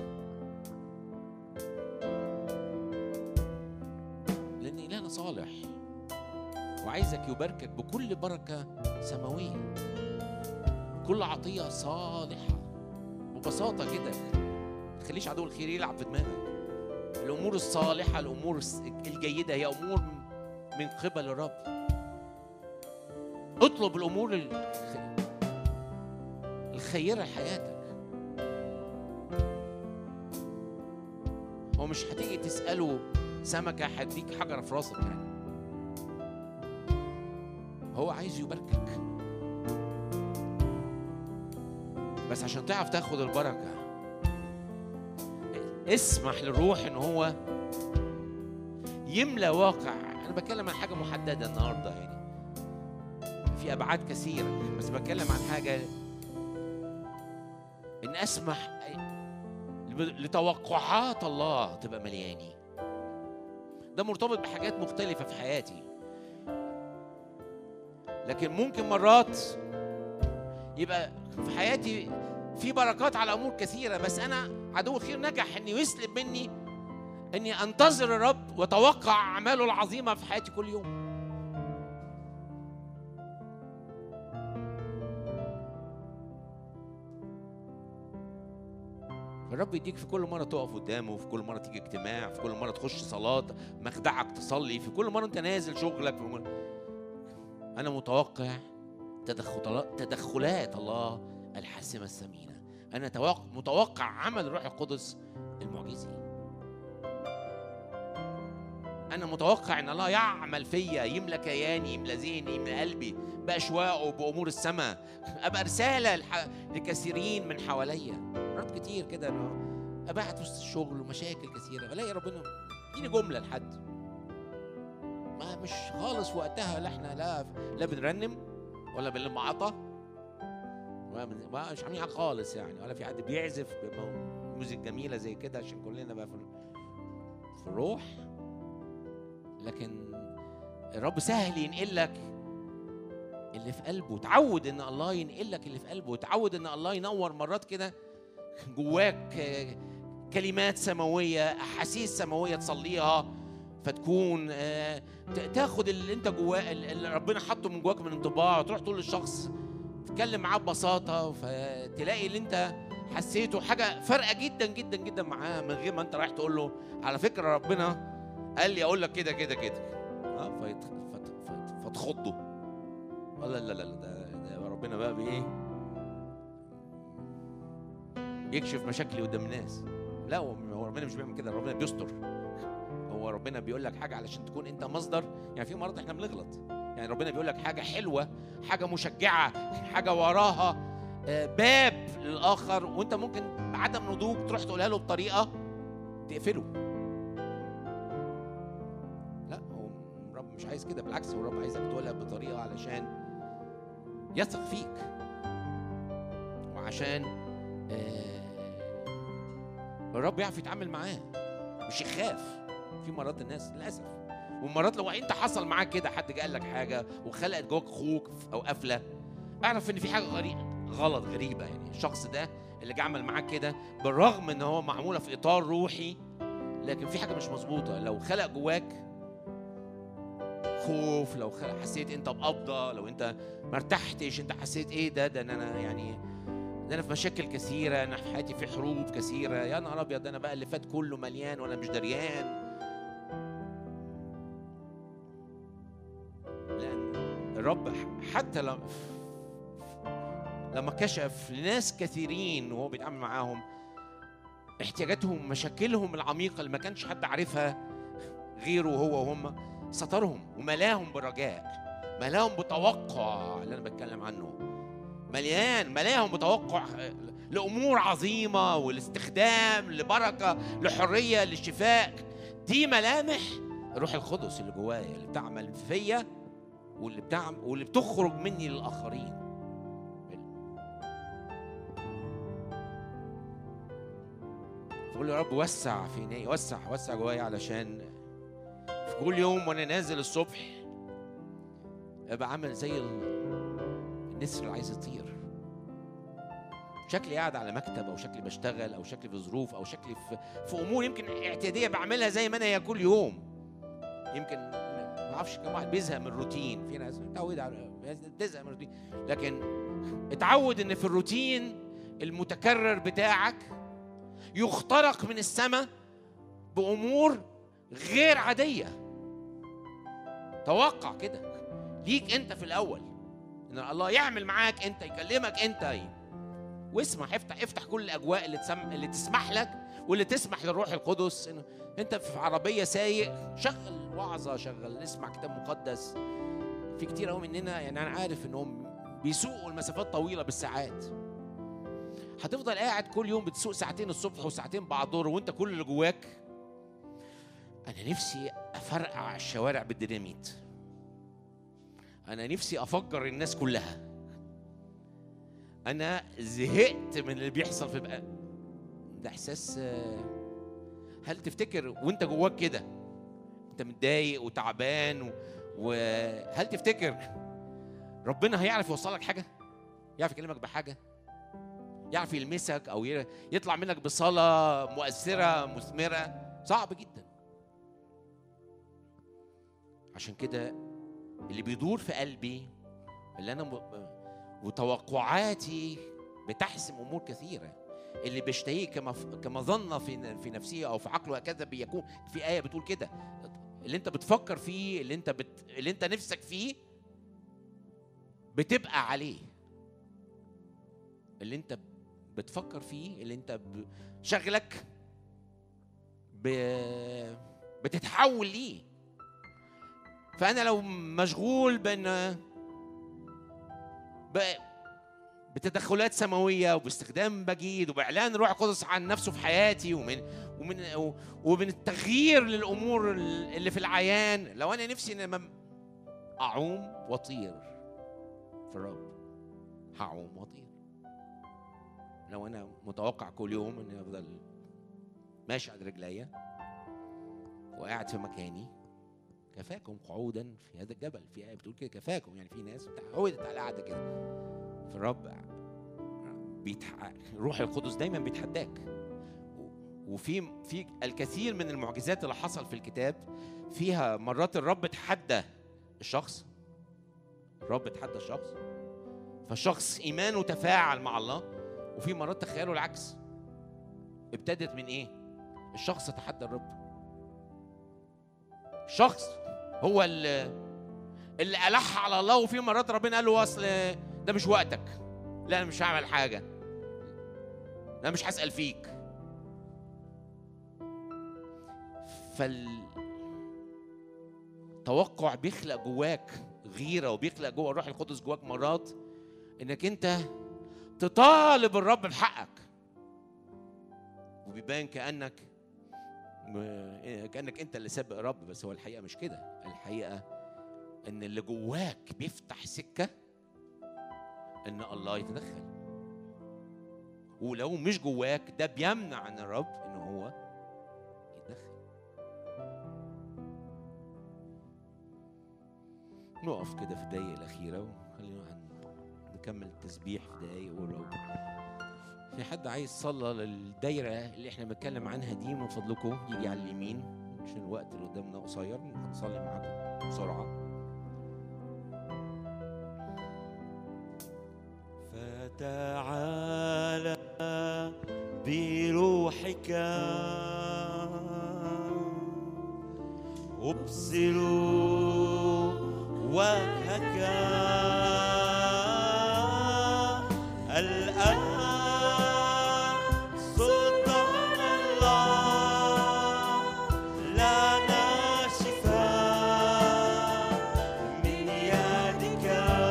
لان إلهنا صالح وعايزك يباركك بكل بركه سماويه، كل عطيه صالحه. ببساطه كده، ما تخليش عدو الخير يلعب في دماغك. الامور الصالحه، الامور الجيده هي امور من قبل الرب. اطلب الامور الخيره لحياتك. هو مش هتيجي تساله سمكه هديك حجره في راسك يعني. هو عايز يباركك، بس عشان تعرف تاخد البركه اسمح للروح ان هو يملى واقع. انا بتكلم عن حاجه محدده النهارده، يعني في ابعاد كثيره، بس بتكلم عن حاجه ان اسمح لتوقعات الله تبقى ملياني. ده مرتبط بحاجات مختلفه في حياتي، لكن ممكن مرات يبقى في حياتي في بركات على امور كثيره، بس انا عدو الخير نجح انه يسلب مني اني انتظر الرب واتوقع اعماله العظيمه في حياتي كل يوم. الرب يديك في كل مره تقف قدامه، في كل مره تيجي اجتماع، في كل مره تخش صلاه مخدعك تصلي، في كل مره انت نازل شغلك. انا متوقع تدخلات الله الحاسمه الثمينه. أنا متوقع عمل الروح القدس المعجزي. أنا متوقع أن الله يعمل فيا، يملى كياني، يملى ذهني، يملى قلبي بأشواقه بأمور السماء، أبقى رسالة لكثيرين من حواليا. مرات كتير كده أنا أبعت وسط الشغل ومشاكل كثيرة، بلاقي ربنا يديني جملة لحد ما مش خالص وقتها، لا احنا لا بنرنم ولا بنلمعطة، مش عاملين حاجه خالص يعني، ولا في حد بيعزف موسيقى جميله زي كده عشان كلنا بقى في الروح. لكن الرب سهل ينقل لك اللي في قلبه. تعود ان الله ينقل لك اللي في قلبه، تعود ان الله ينور مرات كده جواك كلمات سماويه، احاسيس سماويه تصليها، فتكون تاخد اللي انت جواه، اللي ربنا حطه من جواك من انطباع، وتروح تقول للشخص، تتكلم معاه ببساطه، فتلاقي اللي انت حسيته حاجه فارقه جدا جدا جدا معاه، من غير ما انت رايح تقول له على فكره ربنا قال لي اقول لك كده كده كده، فتخضه. لا لا لا، ده ربنا بقى بايه يكشف مشاكلي قدام الناس. لا، هو ربنا مش بيعمل كده، ربنا بيستر. هو ربنا بيقول لك حاجه علشان تكون انت مصدر. يعني في مرات احنا بنغلط، يعني ربنا بيقول لك حاجه حلوه، حاجه مشجعه، حاجه وراها باب للاخر، وانت ممكن بعدم نضوج تروح تقولها له بطريقه تقفله. لا، هو الرب مش عايز كده، بالعكس هو الرب عايزك تقولها بطريقه علشان يثق فيك، وعشان الرب يعرف يتعامل معاه، مش يخاف. في مرات الناس للاسف، ومرات لو انت حصل معاك كده، حد قال لك حاجه وخلقت جواك خوف او قفله، اعرف ان في حاجه غريبه. يعني الشخص ده اللي جه عمل معاك كده، بالرغم ان هو معموله في اطار روحي، لكن في حاجه مش مظبوطه. لو خلق جواك خوف، لو حسيت انت بقبضه، لو انت ما ارتحتش، انت حسيت ايه ده انا يعني ده انا في مشاكل كثيره، انا في حياتي في حروب كثيره، يا نهار ابيض، انا بقى اللي فات كله مليان وانا مش دريان. لان الرب حتى لما كشف لناس كثيرين وهو بيتعامل معاهم احتياجاتهم، مشاكلهم العميقه اللي ما كانش حد عارفها غيره هو وهم، سترهم وملاهم برجاء، ملاهم بتوقع اللي انا بتكلم عنه، ملاهم بتوقع لامور عظيمه، والاستخدام لبركه، لحريه، للشفاء. دي ملامح الروح القدس اللي جوايا، اللي بتعمل فيا واللي بتخرج مني للاخرين. فقول يا رب وسع فيني، وسع جوايا، علشان في كل يوم وانا نازل الصبح ابقى عامل زي النسر اللي عايز يطير. شكلي قاعد على مكتب، او شكلي بشتغل، او شكلي في ظروف، او شكلي في امور يمكن اعتياديه بعملها زي ما انا هي كل يوم. يمكن ما اعرفش كم واحد بيزهق من الروتين، في ناس متعوده على بتزهق من الروتين، لكن اتعود ان في الروتين المتكرر بتاعك يخترق من السماء بامور غير عاديه. توقع كده ليك انت في الاول ان الله يعمل معاك انت، يكلمك انت، واسمع، افتح كل الاجواء اللي تسمح لك واللي تسمح للروح القدس. إنه انت في عربيه سايق، شغل وعظه، شغل اسمع كتاب مقدس. في كتير قوي مننا، يعني انا عارف انهم بيسوقوا المسافات طويله بالساعات. هتفضل قاعد كل يوم بتسوق ساعتين الصبح وساعتين بعد الظهر، وانت كل اللي جواك انا نفسي افرقع الشوارع بالديناميت، انا نفسي افجر الناس كلها، انا زهقت من اللي بيحصل في بقى. ده احساس. هل تفتكر وانت جواك كده انت متضايق وتعبان وهل تفتكر ربنا هيعرف يوصلك حاجه؟ يعرف يكلمك بحاجه؟ يعرف يلمسك او يطلع منك بصلاه مؤثره مثمره؟ صعب جدا. عشان كده اللي بيدور في قلبي، اللي انا وتوقعاتي بتحسم امور كثيره، اللي بيشتهيه كما ظن في نفسه او في عقله هكذا بيكون. في ايه بتقول كده، اللي انت بتفكر فيه، اللي انت نفسك فيه بتبقى عليه. اللي انت بتفكر فيه، اللي انت شغلك بتتحول ليه. فانا لو مشغول بتدخلات سماويه وباستخدام مجيد وباعلان روح القدس عن نفسه في حياتي ومن التغيير للامور اللي في العيان، لو انا نفسي ان اعوم واطير في الرب هعوم واطير. لو انا متوقع كل يوم اني افضل ماشي على رجليا وقاعد في مكاني، كفاكم قعودا في هذا الجبل. في آية بتقول كده، كفاكم، يعني في ناس اتعودت على القعده كده. في الرب الروح القدس دايما بيتحداك. وفي الكثير من المعجزات اللي حصل في الكتاب فيها مرات الرب تحدى الشخص، فالشخص ايمانه تفاعل مع الله. وفي مرات تخيلوا العكس، ابتدت من ايه؟ الشخص تحدى الرب، الشخص هو اللي ألح على الله. وفي مرات ربنا قال له اصل ده مش وقتك، لا انا مش هعمل حاجه، انا مش هسأل فيك. فالتوقع بيخلق جواك غيره، وبيخلق جوا الروح القدس جواك مرات انك انت تطالب الرب بحقك، وبيبان كأنك كأنك انت اللي سابق رب، بس هو الحقيقة مش كده. الحقيقة ان اللي جواك بيفتح سكة ان الله يتدخل، ولو مش جواك ده بيمنع عن الرب ان هو يتدخل. نقف كده في الدقايق الأخيرة وخلينا نكمل التسبيح في دقايق. ولو في حد عايز صلى للدايرة اللي احنا بنتكلم عنها دي، من فضلكم يجي على اليمين عشان الوقت اللي قدامنا قصير، هنصلي معاكم بسرعة. فتعالى بروحك أبصروا وجهك الآن، سلطان الله لنا شفاء من يدك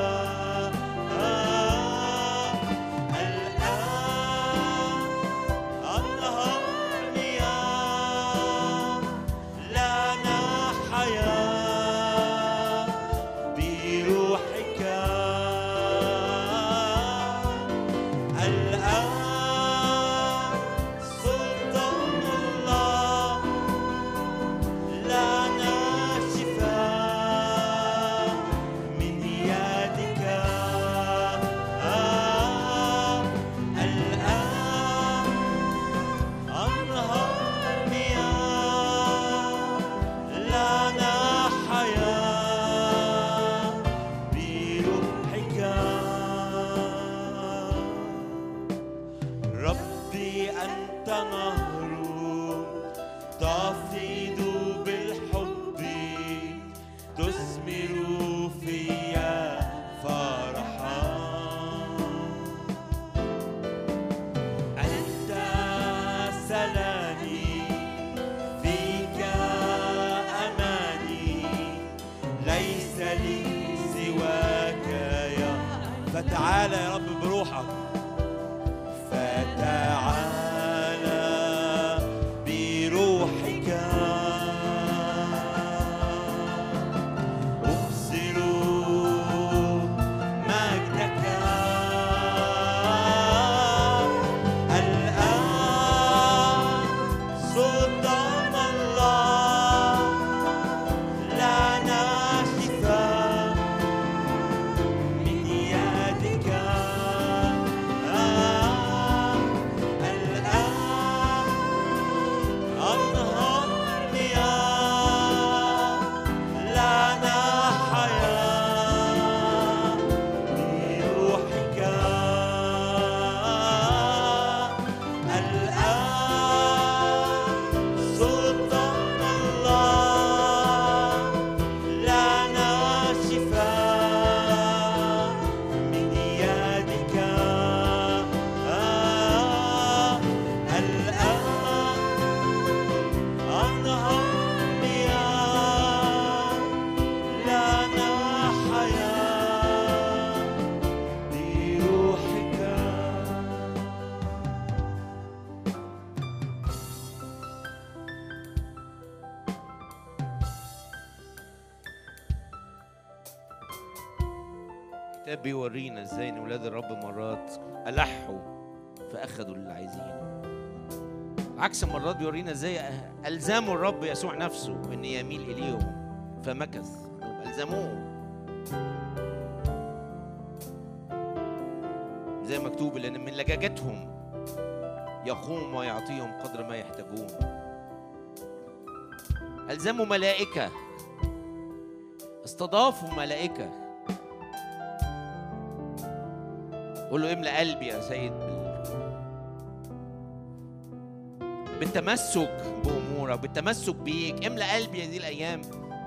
الآن، أنهار مياه لنا حياة بروحك الآن، سلطان الله لنا شفاء من يدك الآن، أنهار مياه لنا حياة بروحك. ربي أنت نهر تفيض بالحب، تثمر فيا فرحا. أنت سلامي، فيك أماني، ليس لي سواك يا. فتعالى يا رب بروحك، فتعالى بروحك أبصروا مجدك الآن، سلطان الله لنا شفاء من يدك الآن، أنهار مياه لنا حياة بروحك الآن، سلطان الله لنا شفاء من يدك الآن، أنهار مياه لنا حياة بروحك. الكتاب بيورينا ازاي ان ولاد الرب مرات ألحوا فأخدوا اللي عايزينه، عكس مرات بيورينا ازاي ألزموا الرب يسوع نفسه ان يميل إليهم فمكث، ألزموه زي مكتوب لأن من لجاجتهم يقوم ويعطيهم قدر ما يحتاجون. ألزموا ملائكة، استضافوا ملائكة. قول له املأ قلبي يا سيد بالتمسك بأمورك، بالتمسك بيك. املأ قلبي هذه الأيام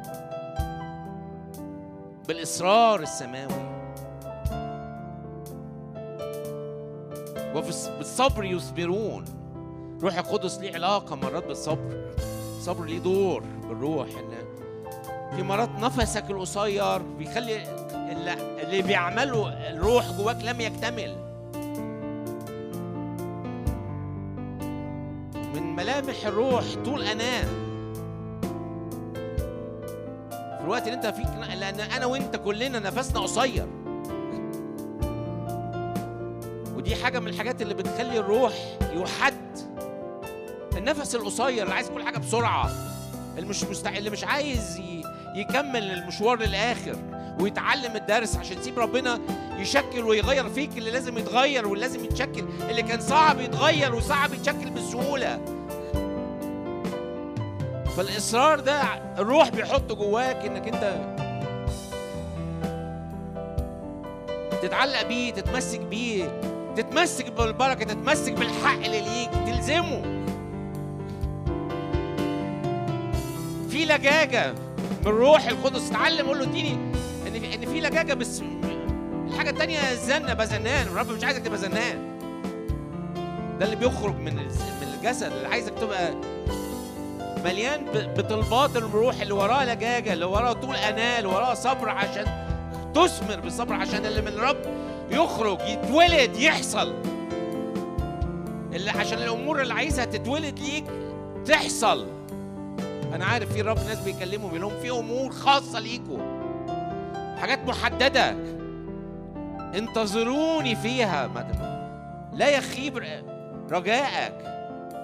بالإصرار السماوي، وبالصبر يصبرون. روح القدس ليه علاقة مرات بالصبر، الصبر ليه دور بالروح. إن في مرات نفسك القصير بيخلي اللي بيعمله الروح جواك لم يكتمل. من يسامح الروح طول أناة في الوقت اللي انت فيك، لأن أنا وانت كلنا نفسنا قصير، ودي حاجة من الحاجات اللي بتخلي الروح يحد. النفس القصير اللي عايز كل حاجة بسرعة، اللي مش عايز يكمل المشوار للآخر ويتعلم الدرس عشان يسيب ربنا يشكل ويغير فيك اللي لازم يتغير واللي لازم يتشكل، اللي كان صعب يتغير وصعب يتشكل بسهولة. فالإصرار ده الروح بيحطه جواك إنك أنت تتعلق بيه، تتمسك بيه، تتمسك بالبركة، تتمسك بالحق اللي ليك، تلزمه. في لجاجة من الروح القدس، تعلم قول له اديني ان في لجاجة. بس الحاجة التانية الزنة، بزنان. الرب مش عايزك تبقى زنان، ده اللي بيخرج من الجسد. اللي عايزك تبقى مليان بطلبات الروح اللي وراه لجاجة، اللي وراه طول أناة، اللي وراه صبر عشان تثمر بالصبر، عشان اللي من الرب يخرج يتولد يحصل، اللي عشان الأمور اللي عايزها تتولد ليك تحصل. أنا عارف في الرب ناس بيكلموا بيقول لهم في أمور خاصة ليكوا، حاجات محددة انتظروني فيها، لا يخيب رجائك.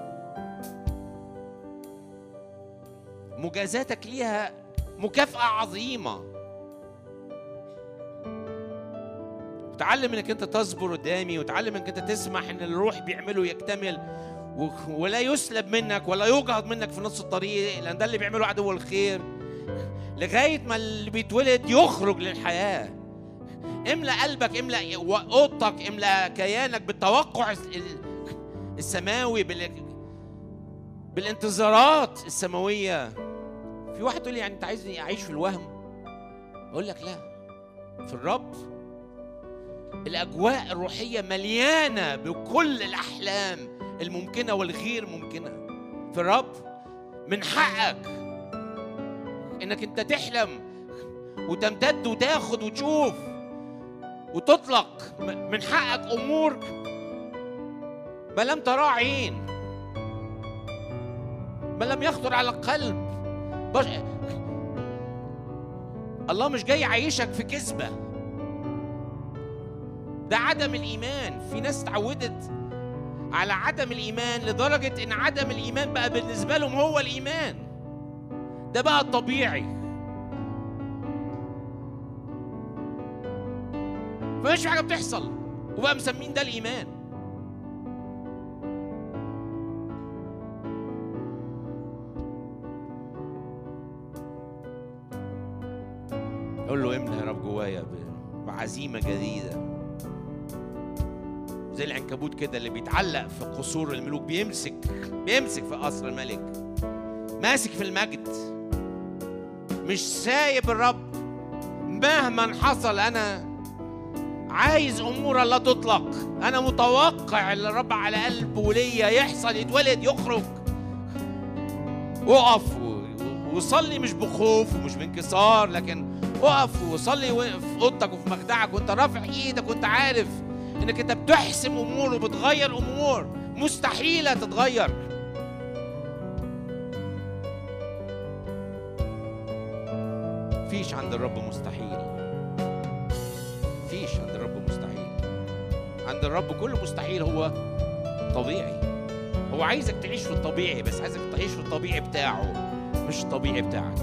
مجازاتك ليها مكافأة عظيمة. وتعلم انك انت تصبر قدامي، وتعلم انك انت تسمح ان الروح بيعمله يكتمل ولا يسلب منك ولا يجهض منك في نص الطريق، لان ده اللي بيعمله عدو الخير، لغاية ما اللي بيتولد يخرج للحياة. املأ قلبك، املأ اوضتك، املأ كيانك بالتوقع السماوي، بالانتظارات السماوية. في واحد يقول لي يعني انت عايزني اعيش في الوهم؟ اقول لك لا، في الرب الاجواء الروحية مليانة بكل الاحلام الممكنة والغير ممكنة. في الرب من حقك انك انت تحلم وتمتد وتاخد وتشوف وتطلق. من حقك امور ما لم تراه عين، ما لم يخطر على القلب. الله مش جاي يعيشك في كذبة، ده عدم الإيمان. في ناس اتعودت على عدم الإيمان لدرجة إن عدم الإيمان بقى بالنسبة لهم هو الإيمان، ده بقى الطبيعي. فمش حاجة بتحصل وبقى مسمين ده الإيمان. قول له املأ يا رب جوايا بعزيمة جديدة، زي العنكبوت كده اللي بيتعلق في قصور الملوك، بيمسك في قصر الملك، ماسك في المجد، مش سايب الرب مهما حصل. أنا عايز أمور الله تطلق، أنا متوقع اللي الرب على قلبه ليا يحصل، يتولد، يخرج. وقف وصلي مش بخوف ومش بانكسار، لكن وقف وصلي في اوضتك وفي مخدعك وانت رافع ايدك وانت عارف انك انت بتحسم امور وبتغير امور مستحيله تتغير. فيش عند الرب مستحيل، فيش عند الرب مستحيل. عند الرب كل مستحيل هو طبيعي. هو عايزك تعيش في الطبيعي، بس عايزك تعيش في الطبيعي بتاعه مش الطبيعي بتاعك.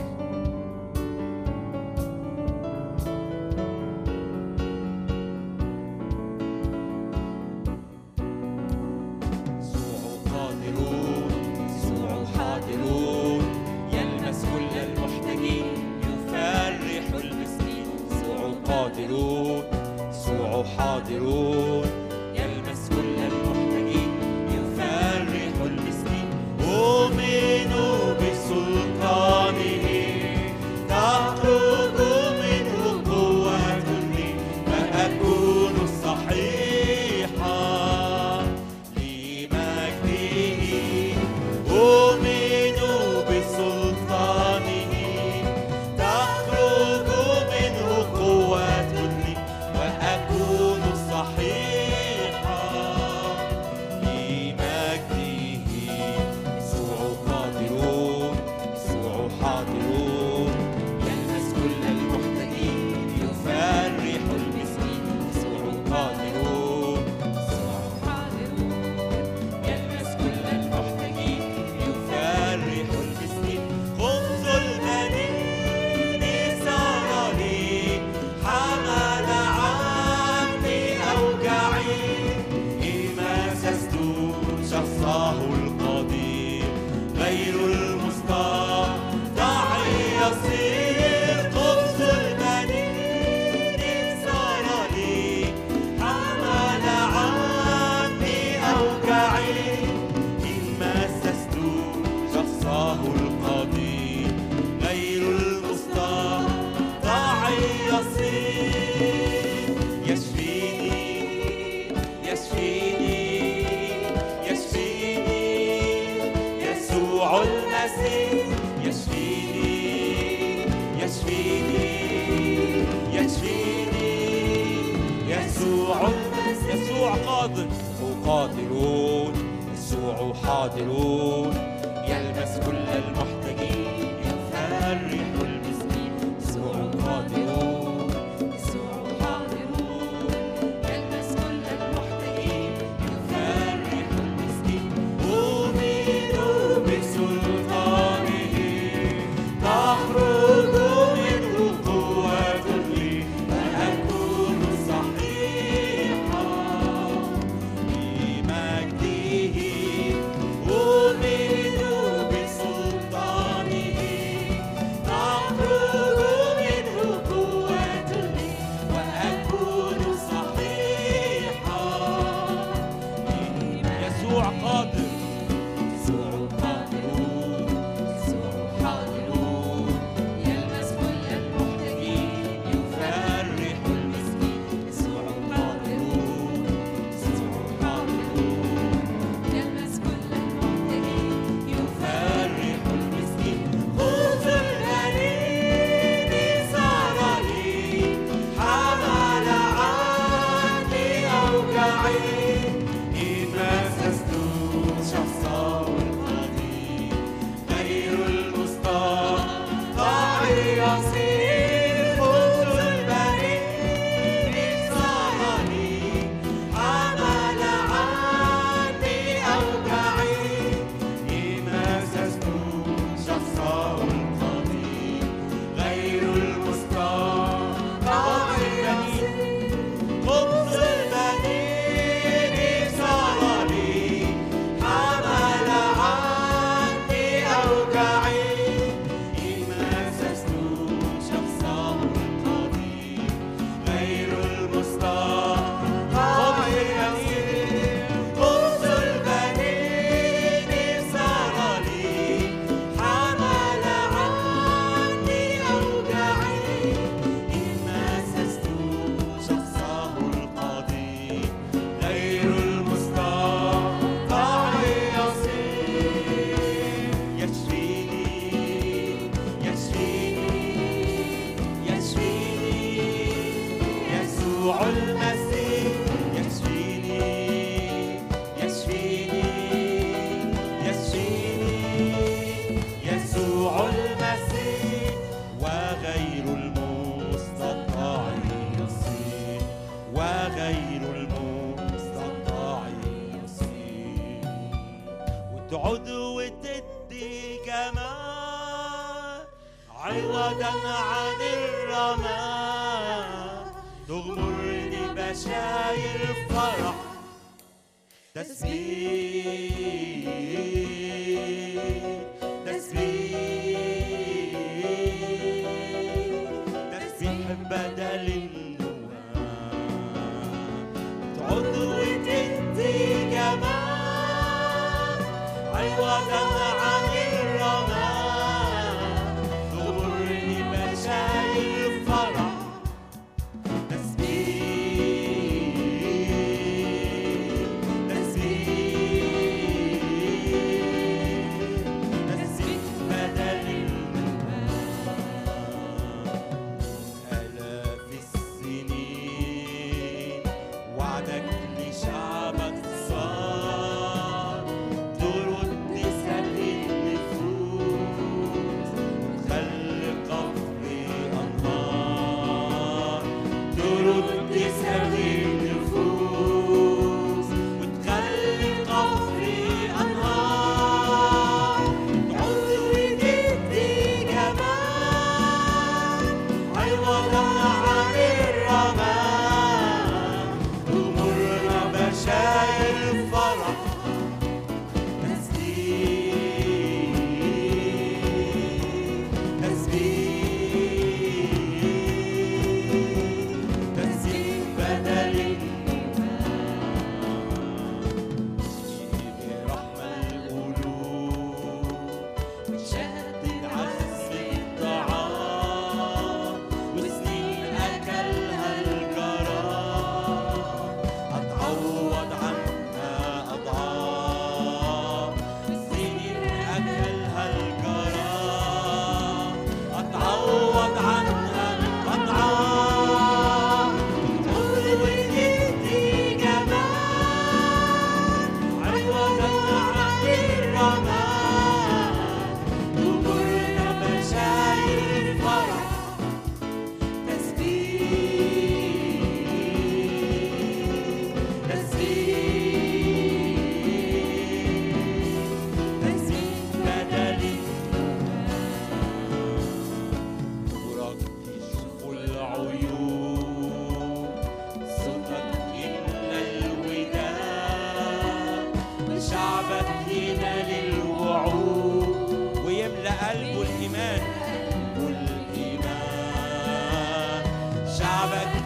يسوع قادر، قادرون، يسوع حاضرون، يلمس كل المحتاجين، يفرح المسكين. يسوع قادرون، يسوع حاضرون، يلمس كل المحتاجين، يفرح المسكين. أؤمن بسلطانه تخرج منه قوة لي، فأكون صحيحا بمجده. أؤمن بسلطانه تخرج منه قوة لي، وأكون صحيحا. يسوع قادر، يسوع قادرون، يسوع حاضرون، يلمس كل المحتاجين، يفرح المسكين. يسوع قادرون، يسوع حاضرون، يلمس كل المحتاجين، يفرح المسكين. خبز الجليل صار لي، حمل عني أوجاعي، إن مسست شخصه القدير، غير المستطاع يصير. خبز الجليل صار لي، حمل عني أوجاعي، إن مسست شخصه القدير، غير المستطاع يصير. خبز البنين صار لي، حمل عني أوجاعي، إن مسست شخصه القدير، غير المستطاع يصير. خبز البنين صار لي، حمل عني أوجاعي، إن مسست شخصه القدير، غير المستطاع يصير. يشفيني، يشفيني، يشفيني، يسوع المسيح. يشفيني، يشفيني، يشفيني، يسوع المسيح. وغير المستطاع يصير، وغير المستطاع يصير. وتعود وتدي كمان عوضا عن الرماد، تغمرني بشاير فرح، تسبيح، تسبيح، تسبيح بدل النوام. تعود وتدي جمال عوضا عن الرماد، تغمرني بشاير فرح، تسبيح، تسبيح، تسبيح بدل آلاف السنين وعدك لشعبك صار، ترد سل النفوس، وتخلي قبري أنهار. ترد سل النفوس، وتخلي قبري أنهار. تعود وتدي جمال عوضا عن الرماد، تغمرنا بشاير فرح، تسبيح، تسبيح، تسبيح بدل تشفي برحمة القلوب، وتشدد عزم الطعام، وسنين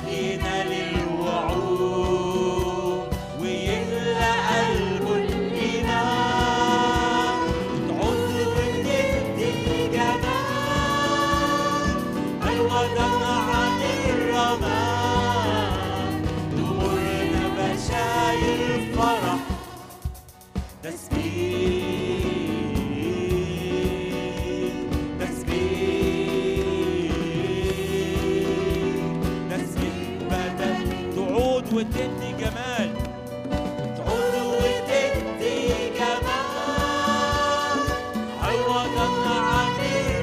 ينال الوعود ويملأ قلبه الإيمان، تعود وتدي جمال عوضاً عن الرماد، تمرنا بشاير فرح تسبيح بدل تعود وتدي جمال، تعود وتدي جمال عوضاً عن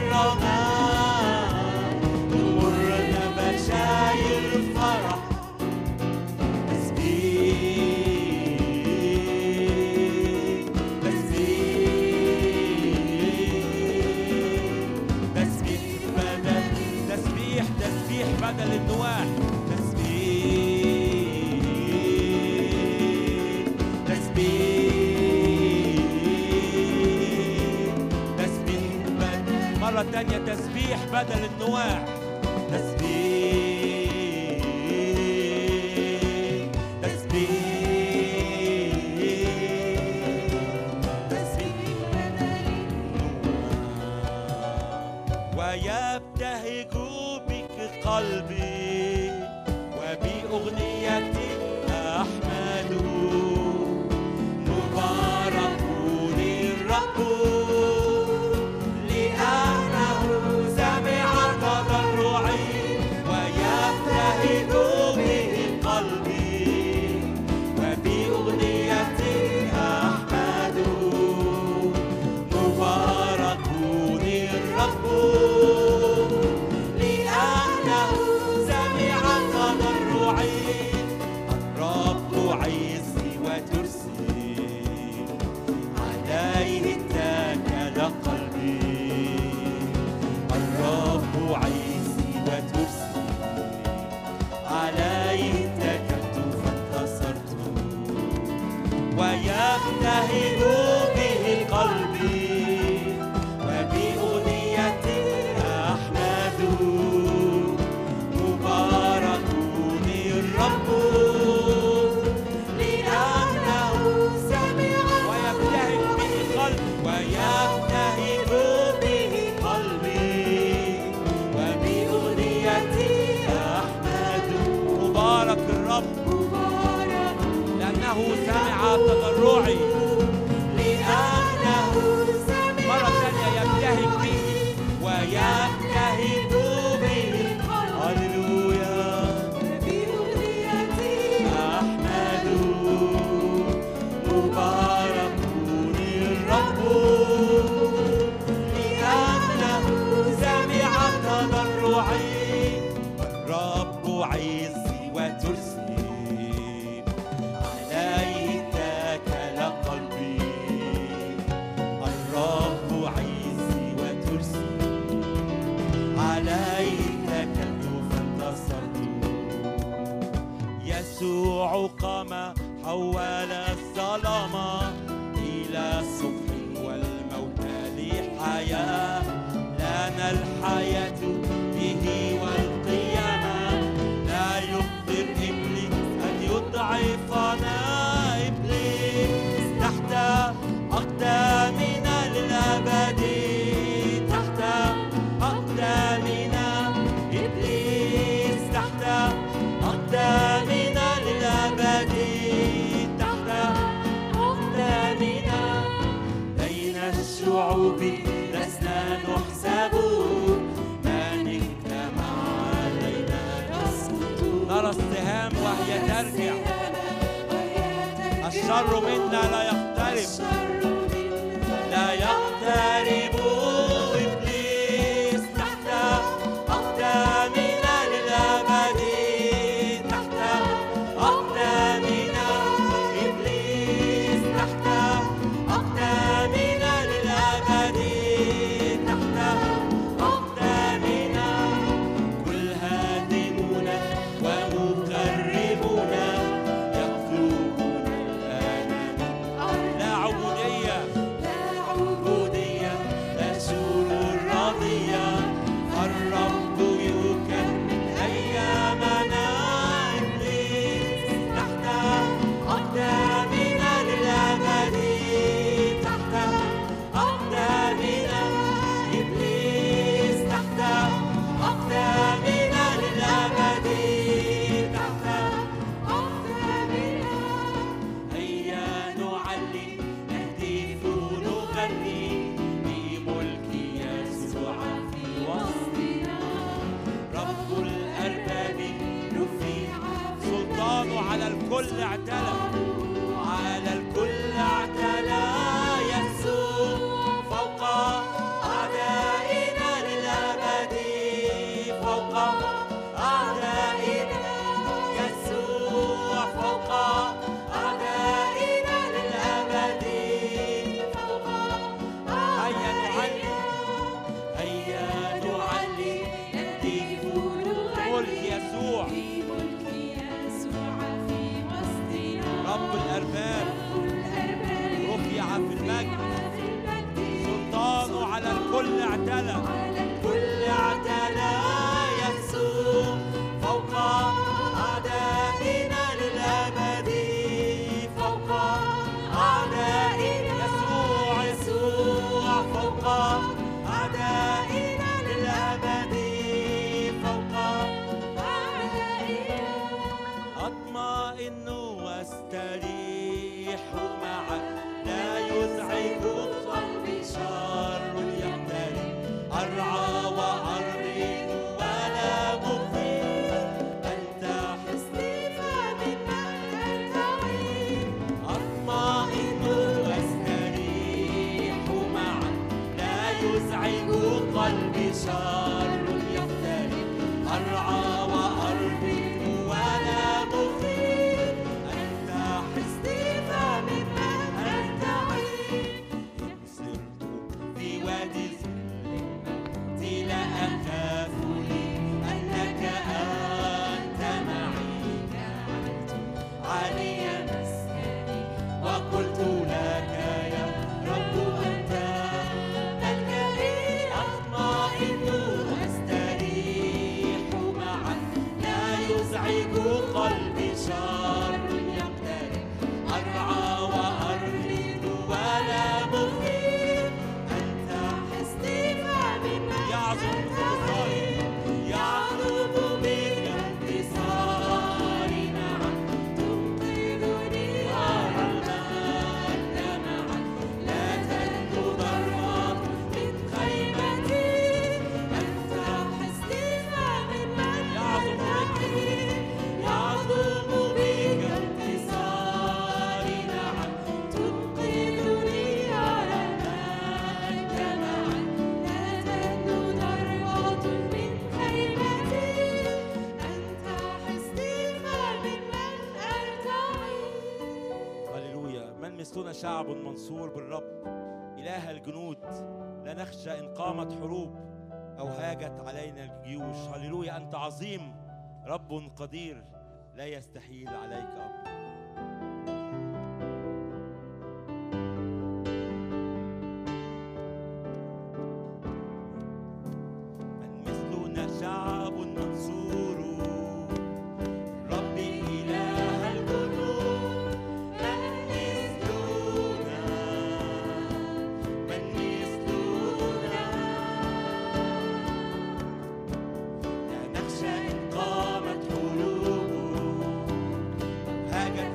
الرماد، تمرنا بشاير فرح تسبيح بدل النواح، تسبيح بدل مرة تانية، تسبيح بدل النواح، ويبتهج بك قلبي وبأغنيتي أحمد، مبارك الرب لأنه سمع تضرعي، ويبتهج به قلبي وبأغنيتي أحمد، مبارك الرب لأنه سمع تضرعي، الرب عزي وترسي عليه اتكل قلبي، الرب عزي وترسي عليه اتكلت فانتصرت، ويبتهج به قلبي وبأغنيتي أحمد، مبارك الرب لأنه سمع، ويبتهج به قلبي وبأغنيتي أحمد، مبارك الرب لأنه سمع تضرعي، لأنه سمع مرة ثانية يبتهج به ويبتهج به، هللويا بأغنيتي أحمد، مبارك الرب لأنه سمع تضرعي، الرب عزي وترسي عليه اتكل قلبي، الرب عزي وترسي عليه اتكلت فانتصرت، يسوع قام حول الظلام إلى الصبح والموت لحياة، لنا الحياة به والقيامة، لا يقدر إبليس أن يضعفنا، إبليس تحت أقدامنا للأبد، تحت أقدامنا، إبليس تحت أقدامنا للأبد، تحت أقدامنا، بين الشعوب لسنا نحسب، من اجتمع علينا نسقط، نرى السهام وهي ترجع، الشر منا لا يقترب، لا يقترب، إبليس تحت أقدامنا للأبد، تحت أقدامنا، إبليس تحت أقدامنا للأبد، تحت أقدامنا، كل هادمون ومقربون يطلبون الآن، لا عبودية الكل اعتلى، على الكل اعتلى يسوع فوق أعدائنا للأبد، فوق أعدائنا يسوع، فوق أعدائنا للأبد، فوق هيا نعلي، هيا نعلي نهتف ملك يسوع، رب الأرباب رفع في المجد، سلطانه على الكل اعتلى، الكل اعتلى يسوع فوق أعدائنا للأبد، فوق أعدائنا يسوع، يسوع فوق أعدائنا للأبد، فوق أعدائنا أطمئن واستريح معك، لا يزعج قلبي شر يقترب، أرعى وأرغب ولا مخيف، أنت حصني فممن أرتوي، أطمئن واستريح معك، لا يزعج قلبي شر يقترب، أرعى وأرغب ولا مخيف، أنت حصني فممن أرتوي، إن سرت في وادي الظلمات لا أخاف لي، أنك أنت معي، جعلت علي مسكني وقلت لك يا رب أنت ملجئي، أطمئن واستريح معك، لا يزعج قلبي شر يقترب، أرعى وأرغب ولا مخيف، أنت حصني فممن يعظم بك انتصاري، نعم تنقذني أرى المجد معك، لا تدنو ضربة من خيمتي، أنت حصني فممن أرتقي، يعظم بك انتصاري، نعم تنقذني أرى المجد معك، لا تدنو ضربة من خيمتي، أنت حصني فممن أرتقي. هللويا. من مثلنا شعب منصور بالرب إله الجنود، لا نخشى إن قامت حروب أو هاجت علينا الجيوش. هللويا. أنت عظيم، رب قدير، لا يستحيل عليك أمر. من مثلنا شعب منصور رب إله الجنود، من مثلنا، من مثلنا، لا نخشى إن قامت حروب أو هاجت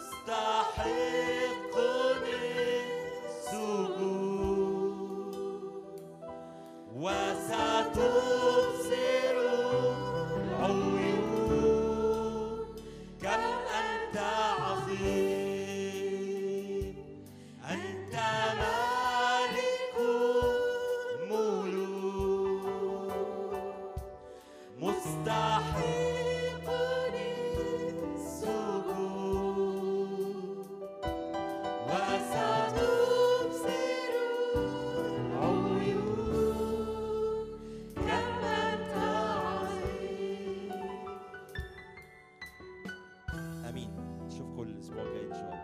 مستحق للسجود وستبصر العيون كم أنت عظيم أنت مالك الملوك مستحق للسجود وستبصر العيون كم أنت عظيم. آمين. نشوفكم الأسبوع الجاي إن شاء الله.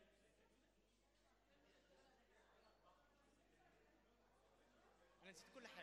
انا نسيت كل حاجه.